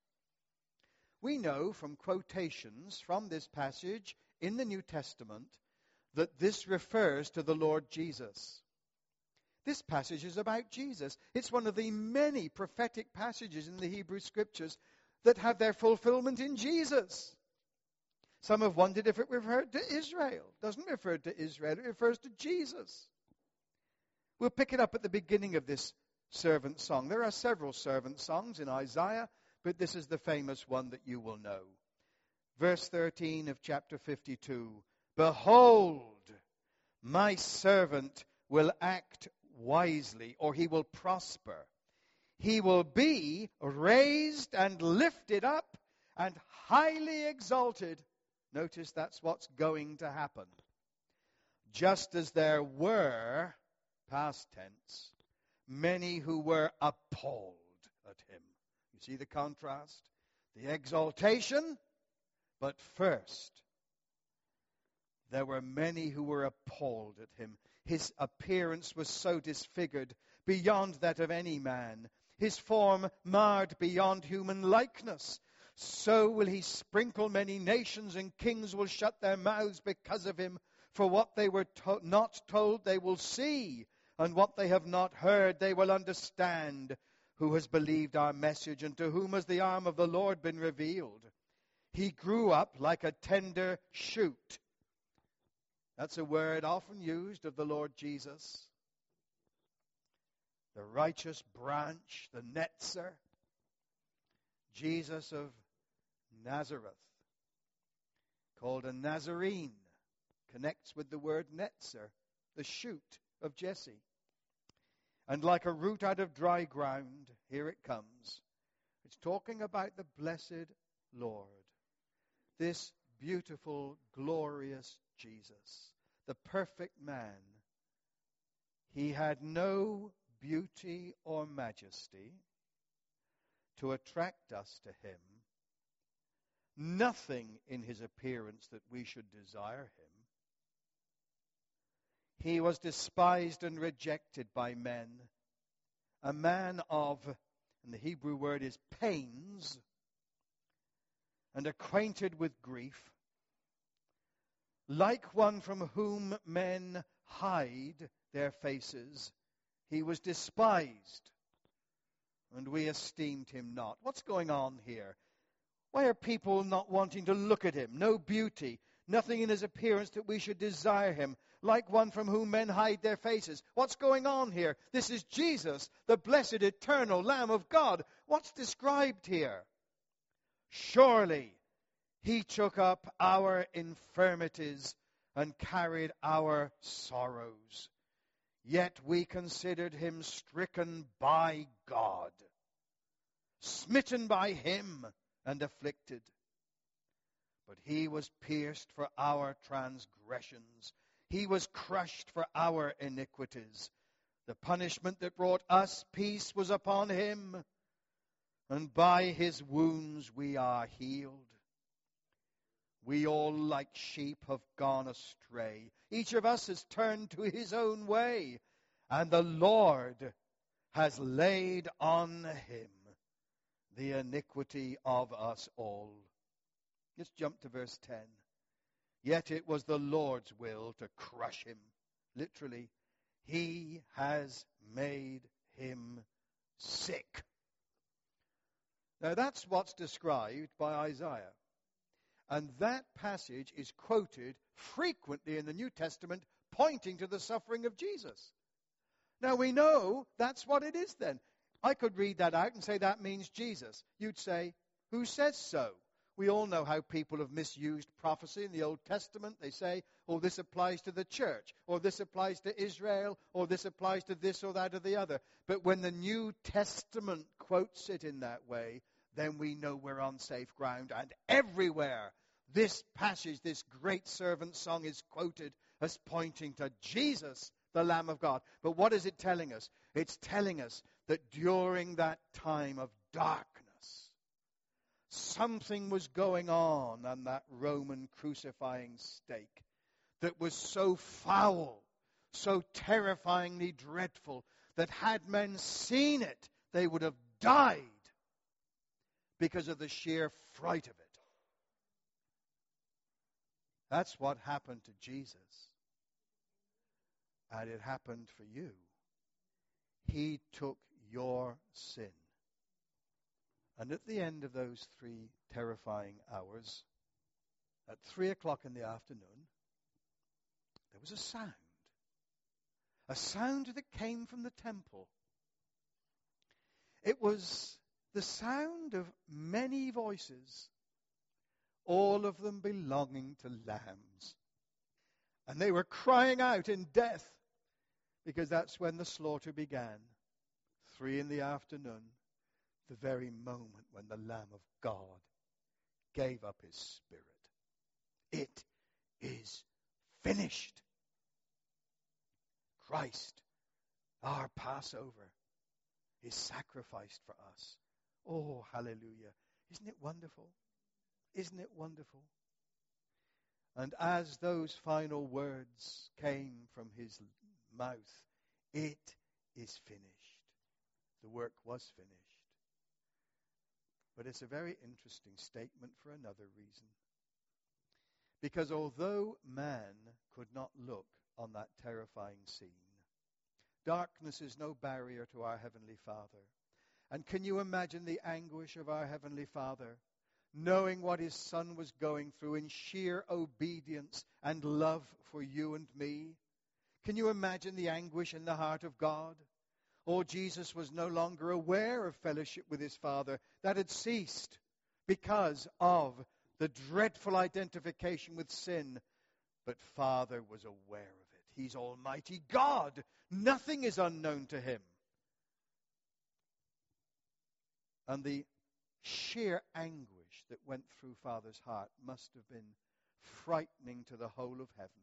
We know from quotations from this passage in the New Testament that this refers to the Lord Jesus. This passage is about Jesus. It's one of the many prophetic passages in the Hebrew Scriptures that have their fulfillment in Jesus. Some have wondered if it referred to Israel. It doesn't refer to Israel, it refers to Jesus. We'll pick it up at the beginning of this servant song. There are several servant songs in Isaiah, but this is the famous one that you will know. Verse thirteen of chapter fifty-two. Behold, my servant will act wisely, or he will prosper. He will be raised and lifted up and highly exalted. Notice that's what's going to happen. Just as there were, past tense, many who were appalled at him. You see the contrast? The exaltation, but first, there were many who were appalled at him. His appearance was so disfigured beyond that of any man. His form marred beyond human likeness. So will he sprinkle many nations, and kings will shut their mouths because of him. For what they were to- not told they will see, and what they have not heard they will understand. Who has believed our message, and to whom has the arm of the Lord been revealed? He grew up like a tender shoot. That's a word often used of the Lord Jesus. The righteous branch, the netzer. Jesus of Nazareth, called a Nazarene, connects with the word netzer, the shoot of Jesse. And like a root out of dry ground, here it comes. It's talking about the blessed Lord, this beautiful, glorious Jesus, the perfect man. He had no beauty or majesty to attract us to him, nothing in his appearance that we should desire him. He was despised and rejected by men, a man of, and the Hebrew word is pains, and acquainted with grief, like one from whom men hide their faces. He was despised, and we esteemed him not. What's going on here? Why are people not wanting to look at him? No beauty, nothing in his appearance that we should desire him, like one from whom men hide their faces. What's going on here? This is Jesus, the blessed, eternal Lamb of God. What's described here? Surely he took up our infirmities and carried our sorrows. Yet we considered him stricken by God, smitten by him and afflicted. But he was pierced for our transgressions. He was crushed for our iniquities. The punishment that brought us peace was upon him, and by his wounds we are healed. We all like sheep have gone astray. Each of us has turned to his own way, and the Lord has laid on him the iniquity of us all. Let's jump to verse ten. Yet it was the Lord's will to crush him. Literally, he has made him sick. Now that's what's described by Isaiah. And that passage is quoted frequently in the New Testament, pointing to the suffering of Jesus. Now we know that's what it is then. I could read that out and say that means Jesus. You'd say, who says so? We all know how people have misused prophecy in the Old Testament. They say, oh, this applies to the church, or this applies to Israel, or this applies to this or that or the other. But when the New Testament quotes it in that way, then we know we're on safe ground. And everywhere this passage, this great servant song is quoted as pointing to Jesus, the Lamb of God. But what is it telling us? It's telling us that during that time of darkness, something was going on on that Roman crucifying stake that was so foul, so terrifyingly dreadful, that had men seen it, they would have died because of the sheer fright of it. That's what happened to Jesus. And it happened for you. He took your sin. And at the end of those three terrifying hours, at three o'clock in the afternoon, there was a sound. A sound that came from the temple. It was the sound of many voices, all of them belonging to lambs. And they were crying out in death, because that's when the slaughter began. Three in the afternoon, the very moment when the Lamb of God gave up his spirit. It is finished. Christ, our Passover, is sacrificed for us. Oh, hallelujah. Isn't it wonderful? Isn't it wonderful? And as those final words came from his mouth, it is finished. The work was finished. But it's a very interesting statement for another reason. Because although man could not look on that terrifying scene, darkness is no barrier to our Heavenly Father. And can you imagine the anguish of our Heavenly Father, knowing what his Son was going through in sheer obedience and love for you and me? Can you imagine the anguish in the heart of God? Oh, Jesus was no longer aware of fellowship with his Father. That had ceased because of the dreadful identification with sin. But Father was aware of it. He's Almighty God. Nothing is unknown to him. And the sheer anguish that went through Father's heart must have been frightening to the whole of heaven.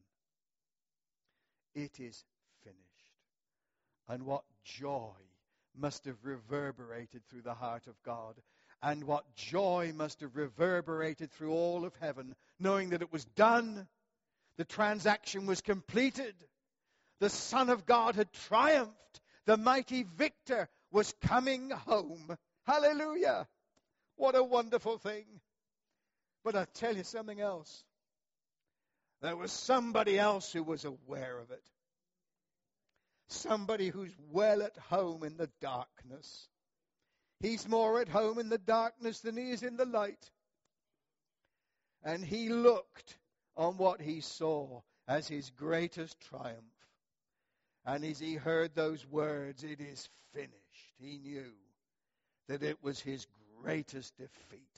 It is finished. And what joy must have reverberated through the heart of God. And what joy must have reverberated through all of heaven, knowing that it was done. The transaction was completed. The Son of God had triumphed. The mighty victor was coming home. Hallelujah! What a wonderful thing. But I'll tell you something else. There was somebody else who was aware of it. Somebody who's well at home in the darkness. He's more at home in the darkness than he is in the light. And he looked on what he saw as his greatest triumph. And as he heard those words, "It is finished," he knew that it was his greatest defeat.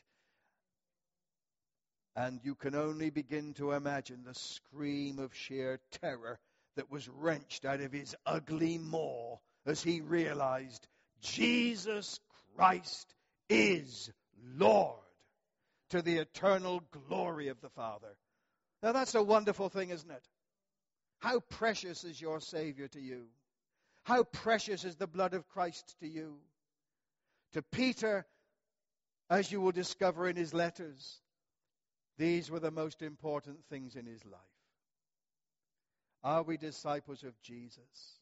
And you can only begin to imagine the scream of sheer terror that was wrenched out of his ugly maw as he realized Jesus Christ is Lord, to the eternal glory of the Father. Now that's a wonderful thing, isn't it? How precious is your Savior to you? How precious is the blood of Christ to you? To Peter, as you will discover in his letters, these were the most important things in his life. Are we disciples of Jesus?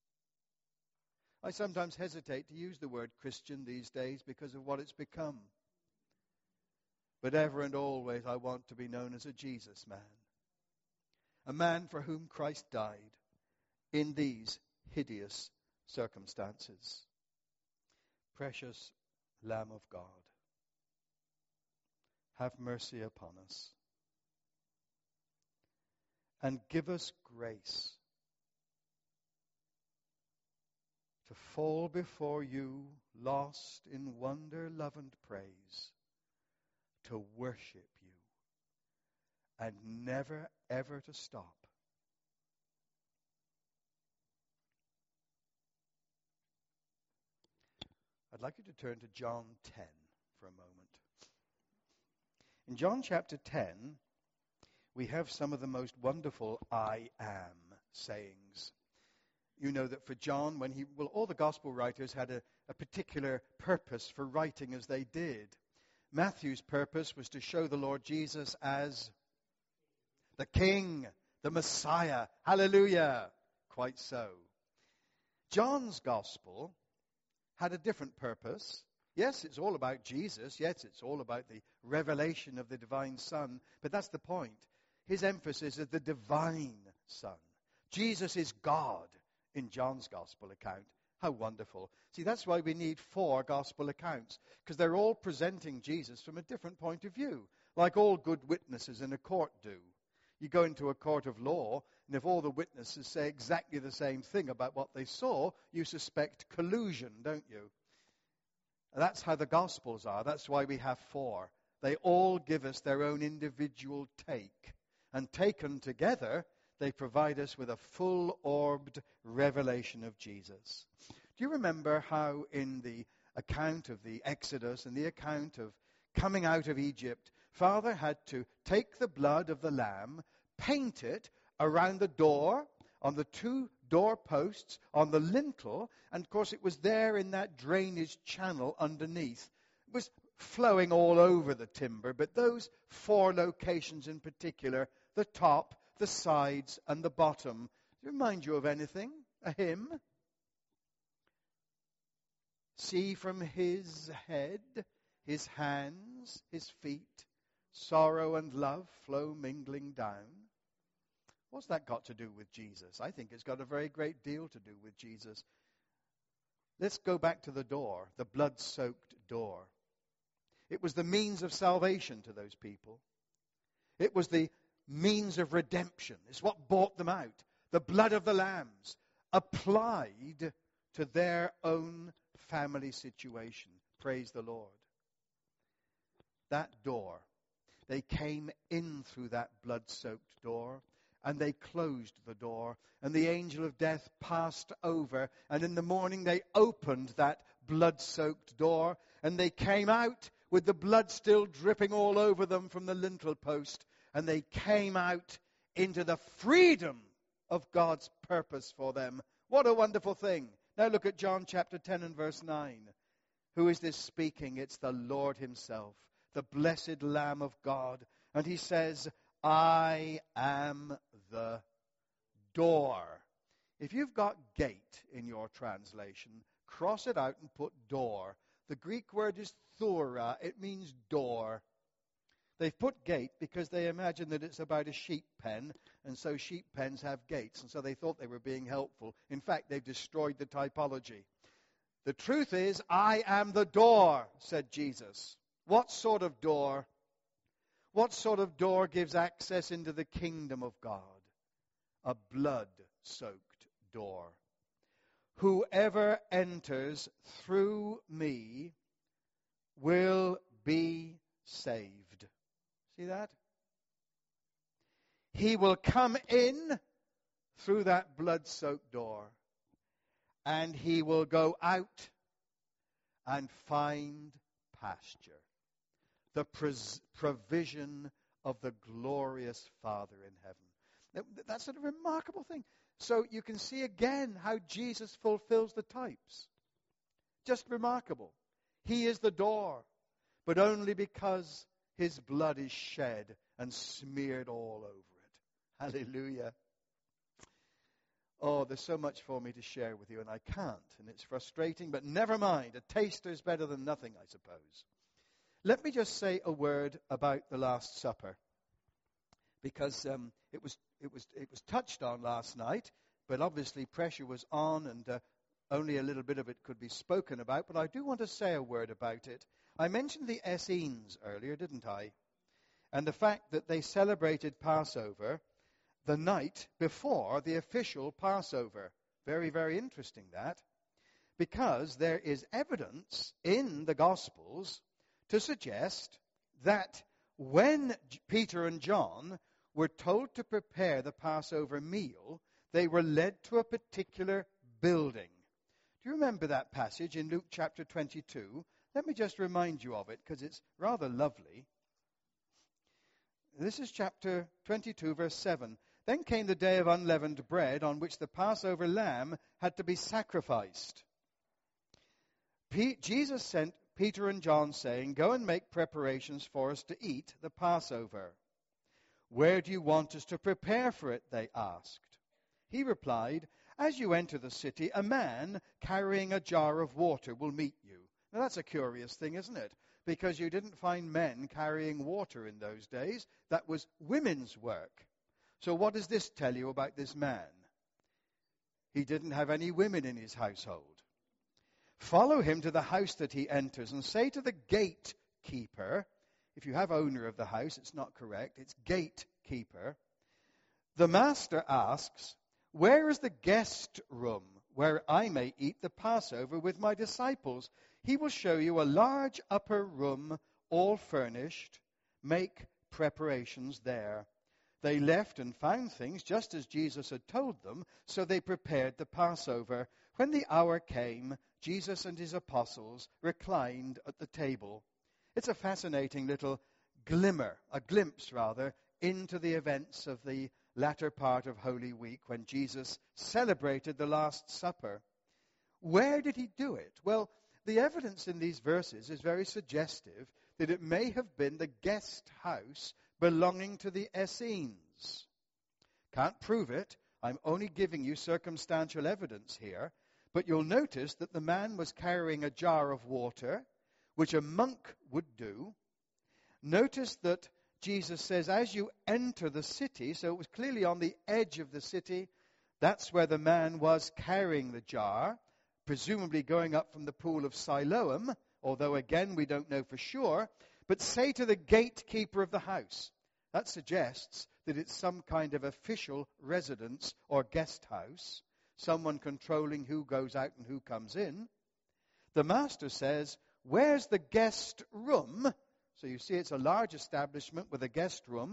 I sometimes hesitate to use the word Christian these days because of what it's become. But ever and always I want to be known as a Jesus man. A man for whom Christ died in these hideous circumstances. Precious Lamb of God, have mercy upon us. And give us grace to fall before you, lost in wonder, love, and praise, to worship you, and never, ever to stop. I'd like you to turn to John ten for a moment. In John chapter ten, we have some of the most wonderful I am sayings. You know that for John, when he, well, all the gospel writers had a, a particular purpose for writing as they did. Matthew's purpose was to show the Lord Jesus as the King, the Messiah. Hallelujah. Quite so. John's gospel had a different purpose. Yes, it's all about Jesus. Yes, it's all about the revelation of the divine Son. But that's the point. His emphasis is the divine Son. Jesus is God in John's gospel account. How wonderful. See, that's why we need four gospel accounts, because they're all presenting Jesus from a different point of view, like all good witnesses in a court do. You go into a court of law, and if all the witnesses say exactly the same thing about what they saw, you suspect collusion, don't you? That's how the Gospels are. That's why we have four. They all give us their own individual take. And taken together, they provide us with a full-orbed revelation of Jesus. Do you remember how in the account of the Exodus and the account of coming out of Egypt, Father had to take the blood of the lamb, paint it around the door, on the two doorposts, on the lintel, and of course it was there in that drainage channel underneath. It was flowing all over the timber, but those four locations in particular, the top, the sides, and the bottom, does it remind you of anything? A hymn? See from his head, his hands, his feet, sorrow and love flow mingling down. What's that got to do with Jesus? I think it's got a very great deal to do with Jesus. Let's go back to the door, the blood-soaked door. It was the means of salvation to those people. It was the means of redemption. It's what bought them out. The blood of the lambs applied to their own family situation. Praise the Lord. That door, they came in through that blood-soaked door, And they closed the door, and the angel of death passed over. And in the morning they opened that blood-soaked door, and they came out with the blood still dripping all over them from the lintel post. And they came out into the freedom of God's purpose for them. What a wonderful thing. Now look at John chapter ten and verse nine. Who is this speaking? It's the Lord himself, the blessed Lamb of God. And he says, I am the door. If you've got gate in your translation, cross it out and put door. The Greek word is thora. It means door. They've put gate because they imagine that it's about a sheep pen, and so sheep pens have gates, and so they thought they were being helpful. In fact, they've destroyed the typology. The truth is, I am the door, said Jesus. What sort of door? What sort of door gives access into the kingdom of God? A blood-soaked door. Whoever enters through me will be saved. See that? He will come in through that blood-soaked door, and he will go out and find pasture. The pres- provision of the glorious Father in heaven. That's a remarkable thing. So you can see again how Jesus fulfills the types. Just remarkable. He is the door, but only because his blood is shed and smeared all over it. Hallelujah. Oh, there's so much for me to share with you, and I can't, and it's frustrating, but never mind. A taster is better than nothing, I suppose. Let me just say a word about the Last Supper, because um, it was it was it was touched on last night, but obviously pressure was on, and uh, only a little bit of it could be spoken about. But I do want to say a word about it. I mentioned the Essenes earlier, didn't I? And the fact that they celebrated Passover the night before the official Passover. Very, very interesting that, because there is evidence in the Gospels to suggest that when Peter and John were told to prepare the Passover meal, they were led to a particular building. Do you remember that passage in Luke chapter twenty-two? Let me just remind you of it, because it's rather lovely. This is chapter twenty-two, verse seven. Then came the day of unleavened bread, on which the Passover lamb had to be sacrificed. P- Jesus sent Peter and John, saying, Go and make preparations for us to eat the Passover. Where do you want us to prepare for it? They asked. He replied, As you enter the city, a man carrying a jar of water will meet you. Now that's a curious thing, isn't it? Because you didn't find men carrying water in those days. That was women's work. So what does this tell you about this man? He didn't have any women in his household. Follow him to the house that he enters and say to the gatekeeper, if you have owner of the house, it's not correct, it's gatekeeper. The master asks, Where is the guest room where I may eat the Passover with my disciples? He will show you a large upper room, all furnished. Make preparations there. They left and found things just as Jesus had told them, so they prepared the Passover. When the hour came, Jesus and his apostles reclined at the table. It's a fascinating little glimmer, a glimpse rather, into the events of the latter part of Holy Week when Jesus celebrated the Last Supper. Where did he do it? Well, the evidence in these verses is very suggestive that it may have been the guest house belonging to the Essenes. Can't prove it. I'm only giving you circumstantial evidence here. But you'll notice that the man was carrying a jar of water, which a monk would do. Notice that Jesus says, as you enter the city, so it was clearly on the edge of the city, that's where the man was carrying the jar, presumably going up from the pool of Siloam, although again we don't know for sure. But say to the gatekeeper of the house. That suggests that it's some kind of official residence or guest house, someone controlling who goes out and who comes in. The master says, where's the guest room? So you see it's a large establishment with a guest room.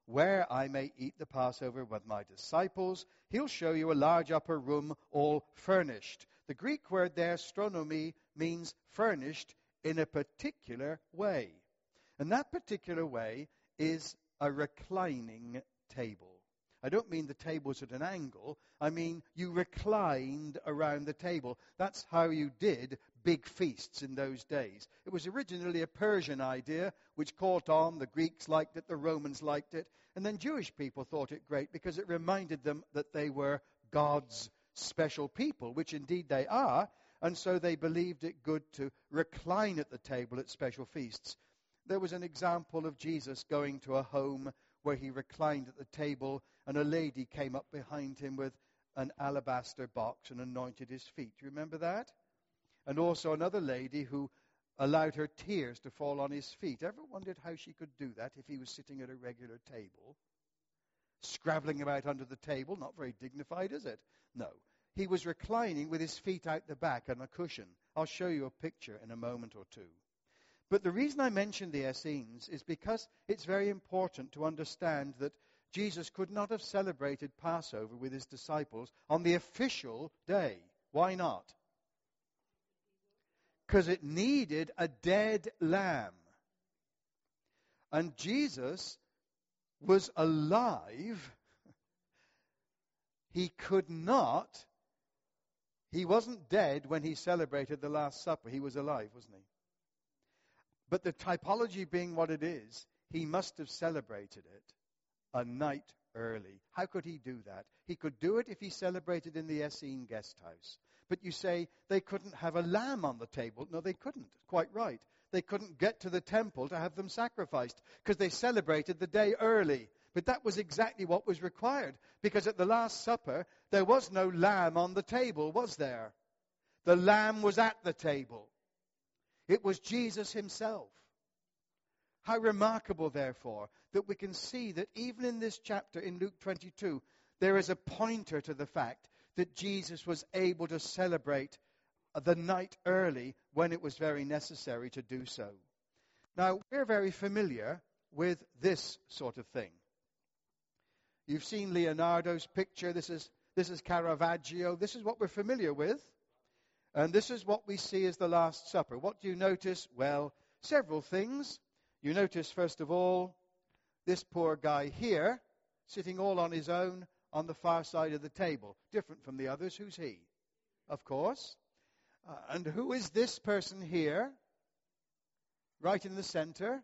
where I may eat the Passover with my disciples. He'll show you a large upper room, all furnished. The Greek word there, stronomy, means furnished in a particular way. And that particular way is a reclining table. I don't mean the table's at an angle. I mean you reclined around the table. That's how you did big feasts in those days. It was originally a Persian idea, which caught on. The Greeks liked it, the Romans liked it, and then Jewish people thought it great because it reminded them that they were God's special people, which indeed they are, and so they believed it good to recline at the table at special feasts. There was an example of Jesus going to a home where he reclined at the table, and a lady came up behind him with an alabaster box and anointed his feet. Do you remember that? And also another lady who allowed her tears to fall on his feet. Ever wondered how she could do that if he was sitting at a regular table? Scrabbling about under the table, not very dignified, is it? No. He was reclining with his feet out the back on a cushion. I'll show you a picture in a moment or two. But the reason I mention the Essenes is because it's very important to understand that Jesus could not have celebrated Passover with his disciples on the official day. Why not? Because it needed a dead lamb. And Jesus was alive. He could not. He wasn't dead when he celebrated the Last Supper. He was alive, wasn't he? But the typology being what it is, he must have celebrated it a night early. How could he do that? He could do it if he celebrated in the Essene guest house. But you say they couldn't have a lamb on the table. No, they couldn't. Quite right. They couldn't get to the temple to have them sacrificed because they celebrated the day early. But that was exactly what was required, because at the Last Supper, there was no lamb on the table, was there? The lamb was at the table. It was Jesus himself. How remarkable, therefore, that we can see that even in this chapter in Luke twenty-two, there is a pointer to the fact that Jesus was able to celebrate the night early when it was very necessary to do so. Now, we're very familiar with this sort of thing. You've seen Leonardo's picture. This is, this is Caravaggio. This is what we're familiar with. And this is what we see as the Last Supper. What do you notice? Well, several things. You notice, first of all, this poor guy here, sitting all on his own on the far side of the table. Different from the others. Who's he? Of course. Uh, and who is this person here? Right in the center?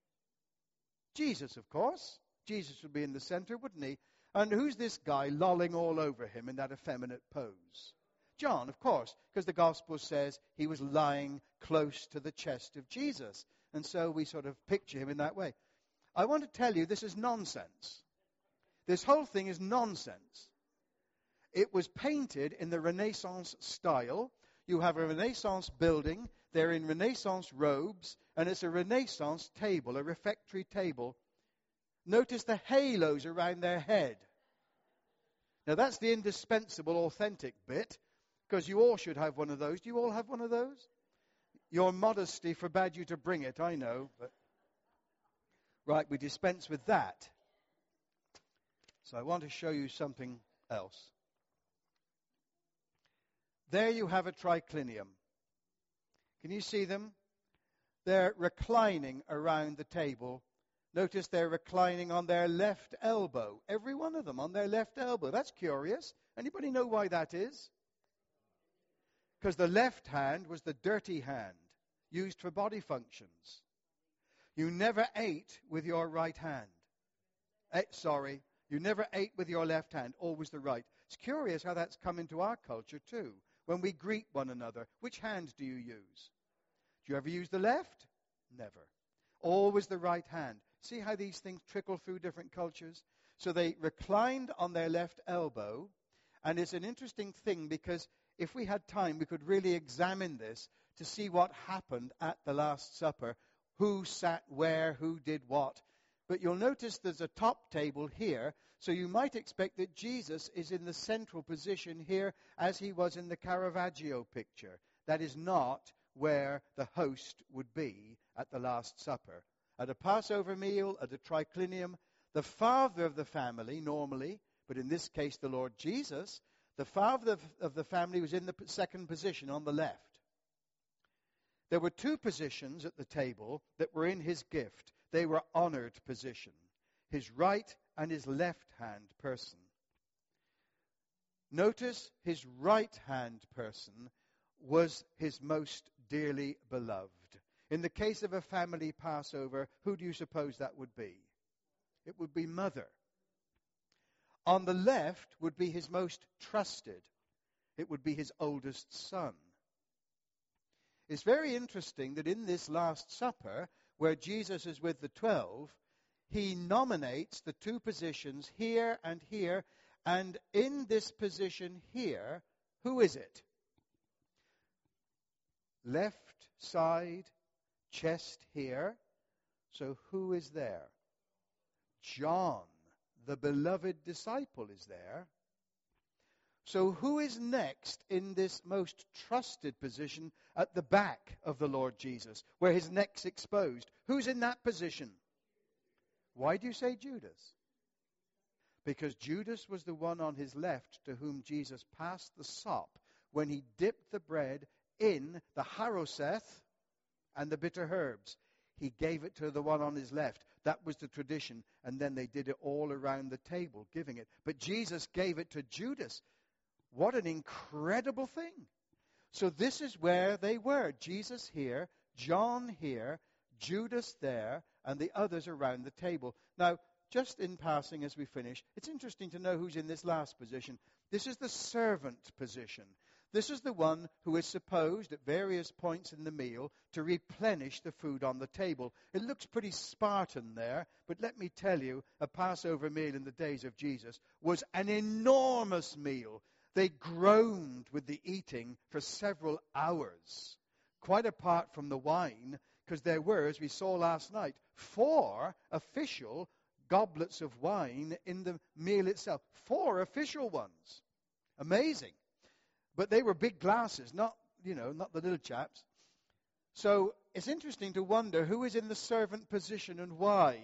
Jesus, of course. Jesus would be in the center, wouldn't he? And who's this guy lolling all over him in that effeminate pose? John, of course, because the Gospel says he was lying close to the chest of Jesus. And so we sort of picture him in that way. I want to tell you, this is nonsense. This whole thing is nonsense. It was painted in the Renaissance style. You have a Renaissance building. They're in Renaissance robes. And it's a Renaissance table, a refectory table. Notice the halos around their head. Now, that's the indispensable, authentic bit. Because you all should have one of those. Do you all have one of those? Your modesty forbade you to bring it, I know. But right, we dispense with that. So I want to show you something else. There you have a triclinium. Can you see them? They're reclining around the table. Notice they're reclining on their left elbow. Every one of them on their left elbow. That's curious. Anybody know why that is? Because the left hand was the dirty hand used for body functions. You never ate with your right hand. Eh, sorry, you never ate with your left hand, always the right. It's curious how that's come into our culture too. When we greet one another, which hand do you use? Do you ever use the left? Never. Always the right hand. See how these things trickle through different cultures? So they reclined on their left elbow, and it's an interesting thing because if we had time, we could really examine this to see what happened at the Last Supper, who sat where, who did what. But you'll notice there's a top table here, so you might expect that Jesus is in the central position here as he was in the Caravaggio picture. That is not where the host would be at the Last Supper. At a Passover meal, at a triclinium, The father of the family, normally, but in this case the Lord Jesus, the father of, of the family was in the second position on the left. There were two positions at the table that were in his gift. They were honored position, his right and his left-hand person. Notice his right-hand person was his most dearly beloved. In the case of a family Passover, who do you suppose that would be? It would be mother. On the left would be his most trusted. It would be his oldest son. It's very interesting that in this Last Supper, where Jesus is with the twelve, he nominates the two positions here and here, and in this position here, who is it? Left side, chest here. So who is there? John, the beloved disciple, is there. So who is next in this most trusted position at the back of the Lord Jesus, where his neck's exposed? Who's in that position? Why do you say Judas? Because Judas was the one on his left to whom Jesus passed the sop when he dipped the bread in the haroseth and the bitter herbs. He gave it to the one on his left. That was the tradition. And then they did it all around the table, giving it. But Jesus gave it to Judas. What an incredible thing. So this is where they were. Jesus here, John here, Judas there, and the others around the table. Now, just in passing as we finish, it's interesting to know who's in this last position. This is the servant position. This is the one who is supposed at various points in the meal to replenish the food on the table. It looks pretty Spartan there, but let me tell you, a Passover meal in the days of Jesus was an enormous meal. They groaned with the eating for several hours, quite apart from the wine, because there were, as we saw last night, four official goblets of wine in the meal itself. Four official ones. Amazing. But they were big glasses, not, you know, not the little chaps. So it's interesting to wonder who is in the servant position and why.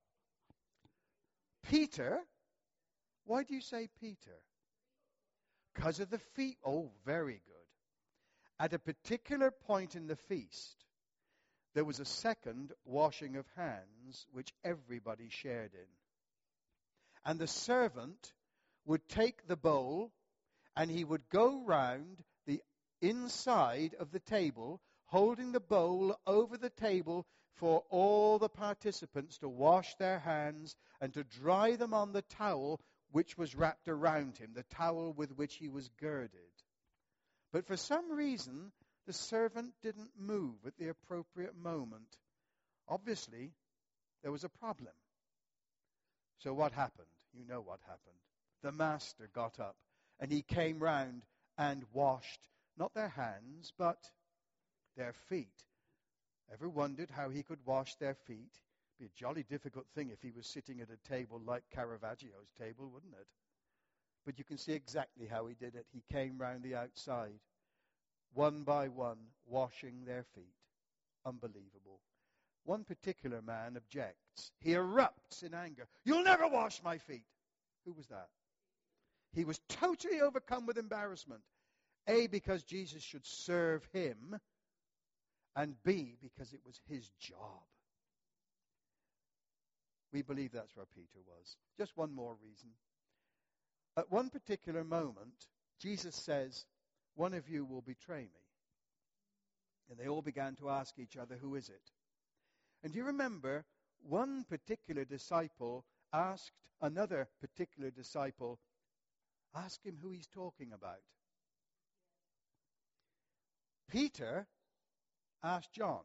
Peter. Why do you say Peter? Because of the feet. Oh, very good. At a particular point in the feast, there was a second washing of hands, which everybody shared in. And the servant would take the bowl, and he would go round the inside of the table, holding the bowl over the table for all the participants to wash their hands and to dry them on the towel which was wrapped around him, the towel with which he was girded. But for some reason, the servant didn't move at the appropriate moment. Obviously, there was a problem. So what happened? You know what happened. The master got up, and he came round and washed, not their hands, but their feet. Ever wondered how he could wash their feet? Be a jolly difficult thing if he was sitting at a table like Caravaggio's table, wouldn't it? But you can see exactly how he did it. He came round the outside, one by one, washing their feet. Unbelievable. One particular man objects. He erupts in anger. You'll never wash my feet. Who was that? He was totally overcome with embarrassment. A, because Jesus should serve him, and B, because it was his job. We believe that's where Peter was. Just one more reason. At one particular moment, Jesus says, one of you will betray me. And they all began to ask each other, who is it? And do you remember, one particular disciple asked another particular disciple, ask him who he's talking about. Peter asked John,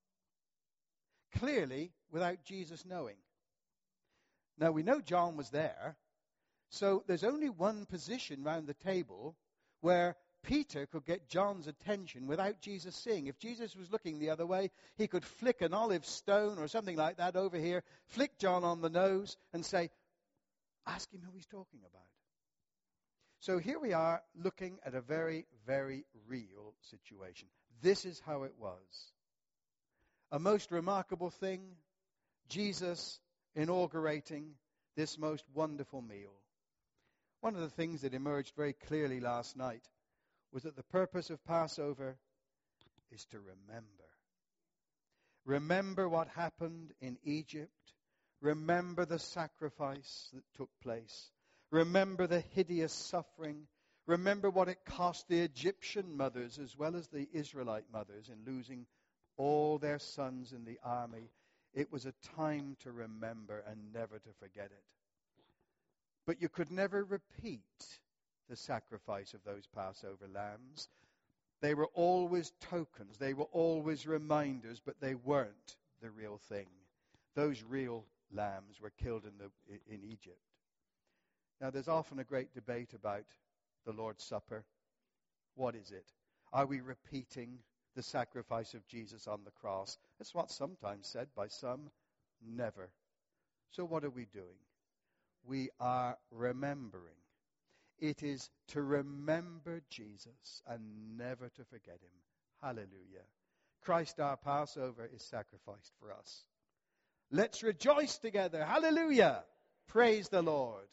clearly without Jesus knowing. Now, we know John was there, so there's only one position round the table where Peter could get John's attention without Jesus seeing. If Jesus was looking the other way, he could flick an olive stone or something like that over here, flick John on the nose and say, ask him who he's talking about. So here we are looking at a very, very real situation. This is how it was. A most remarkable thing, Jesus inaugurating this most wonderful meal. One of the things that emerged very clearly last night was that the purpose of Passover is to remember. Remember what happened in Egypt. Remember the sacrifice that took place. Remember the hideous suffering. Remember what it cost the Egyptian mothers as well as the Israelite mothers in losing all their sons in the army. It was a time to remember and never to forget it. But you could never repeat the sacrifice of those Passover lambs. They were always tokens. They were always reminders, but they weren't the real thing. Those real lambs were killed in the in Egypt. Now, there's often a great debate about the Lord's Supper. What is it? Are we repeating the sacrifice of Jesus on the cross? That's what's sometimes said by some. Never. So what are we doing? We are remembering. It is to remember Jesus and never to forget him. Hallelujah. Christ our Passover is sacrificed for us. Let's rejoice together. Hallelujah. Praise the Lord.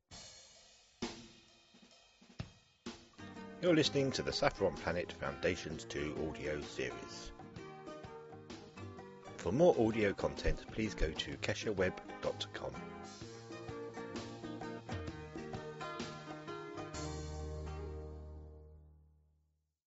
You're listening to the Saffron Planet Foundations two audio series. For more audio content, please go to kesher web dot com.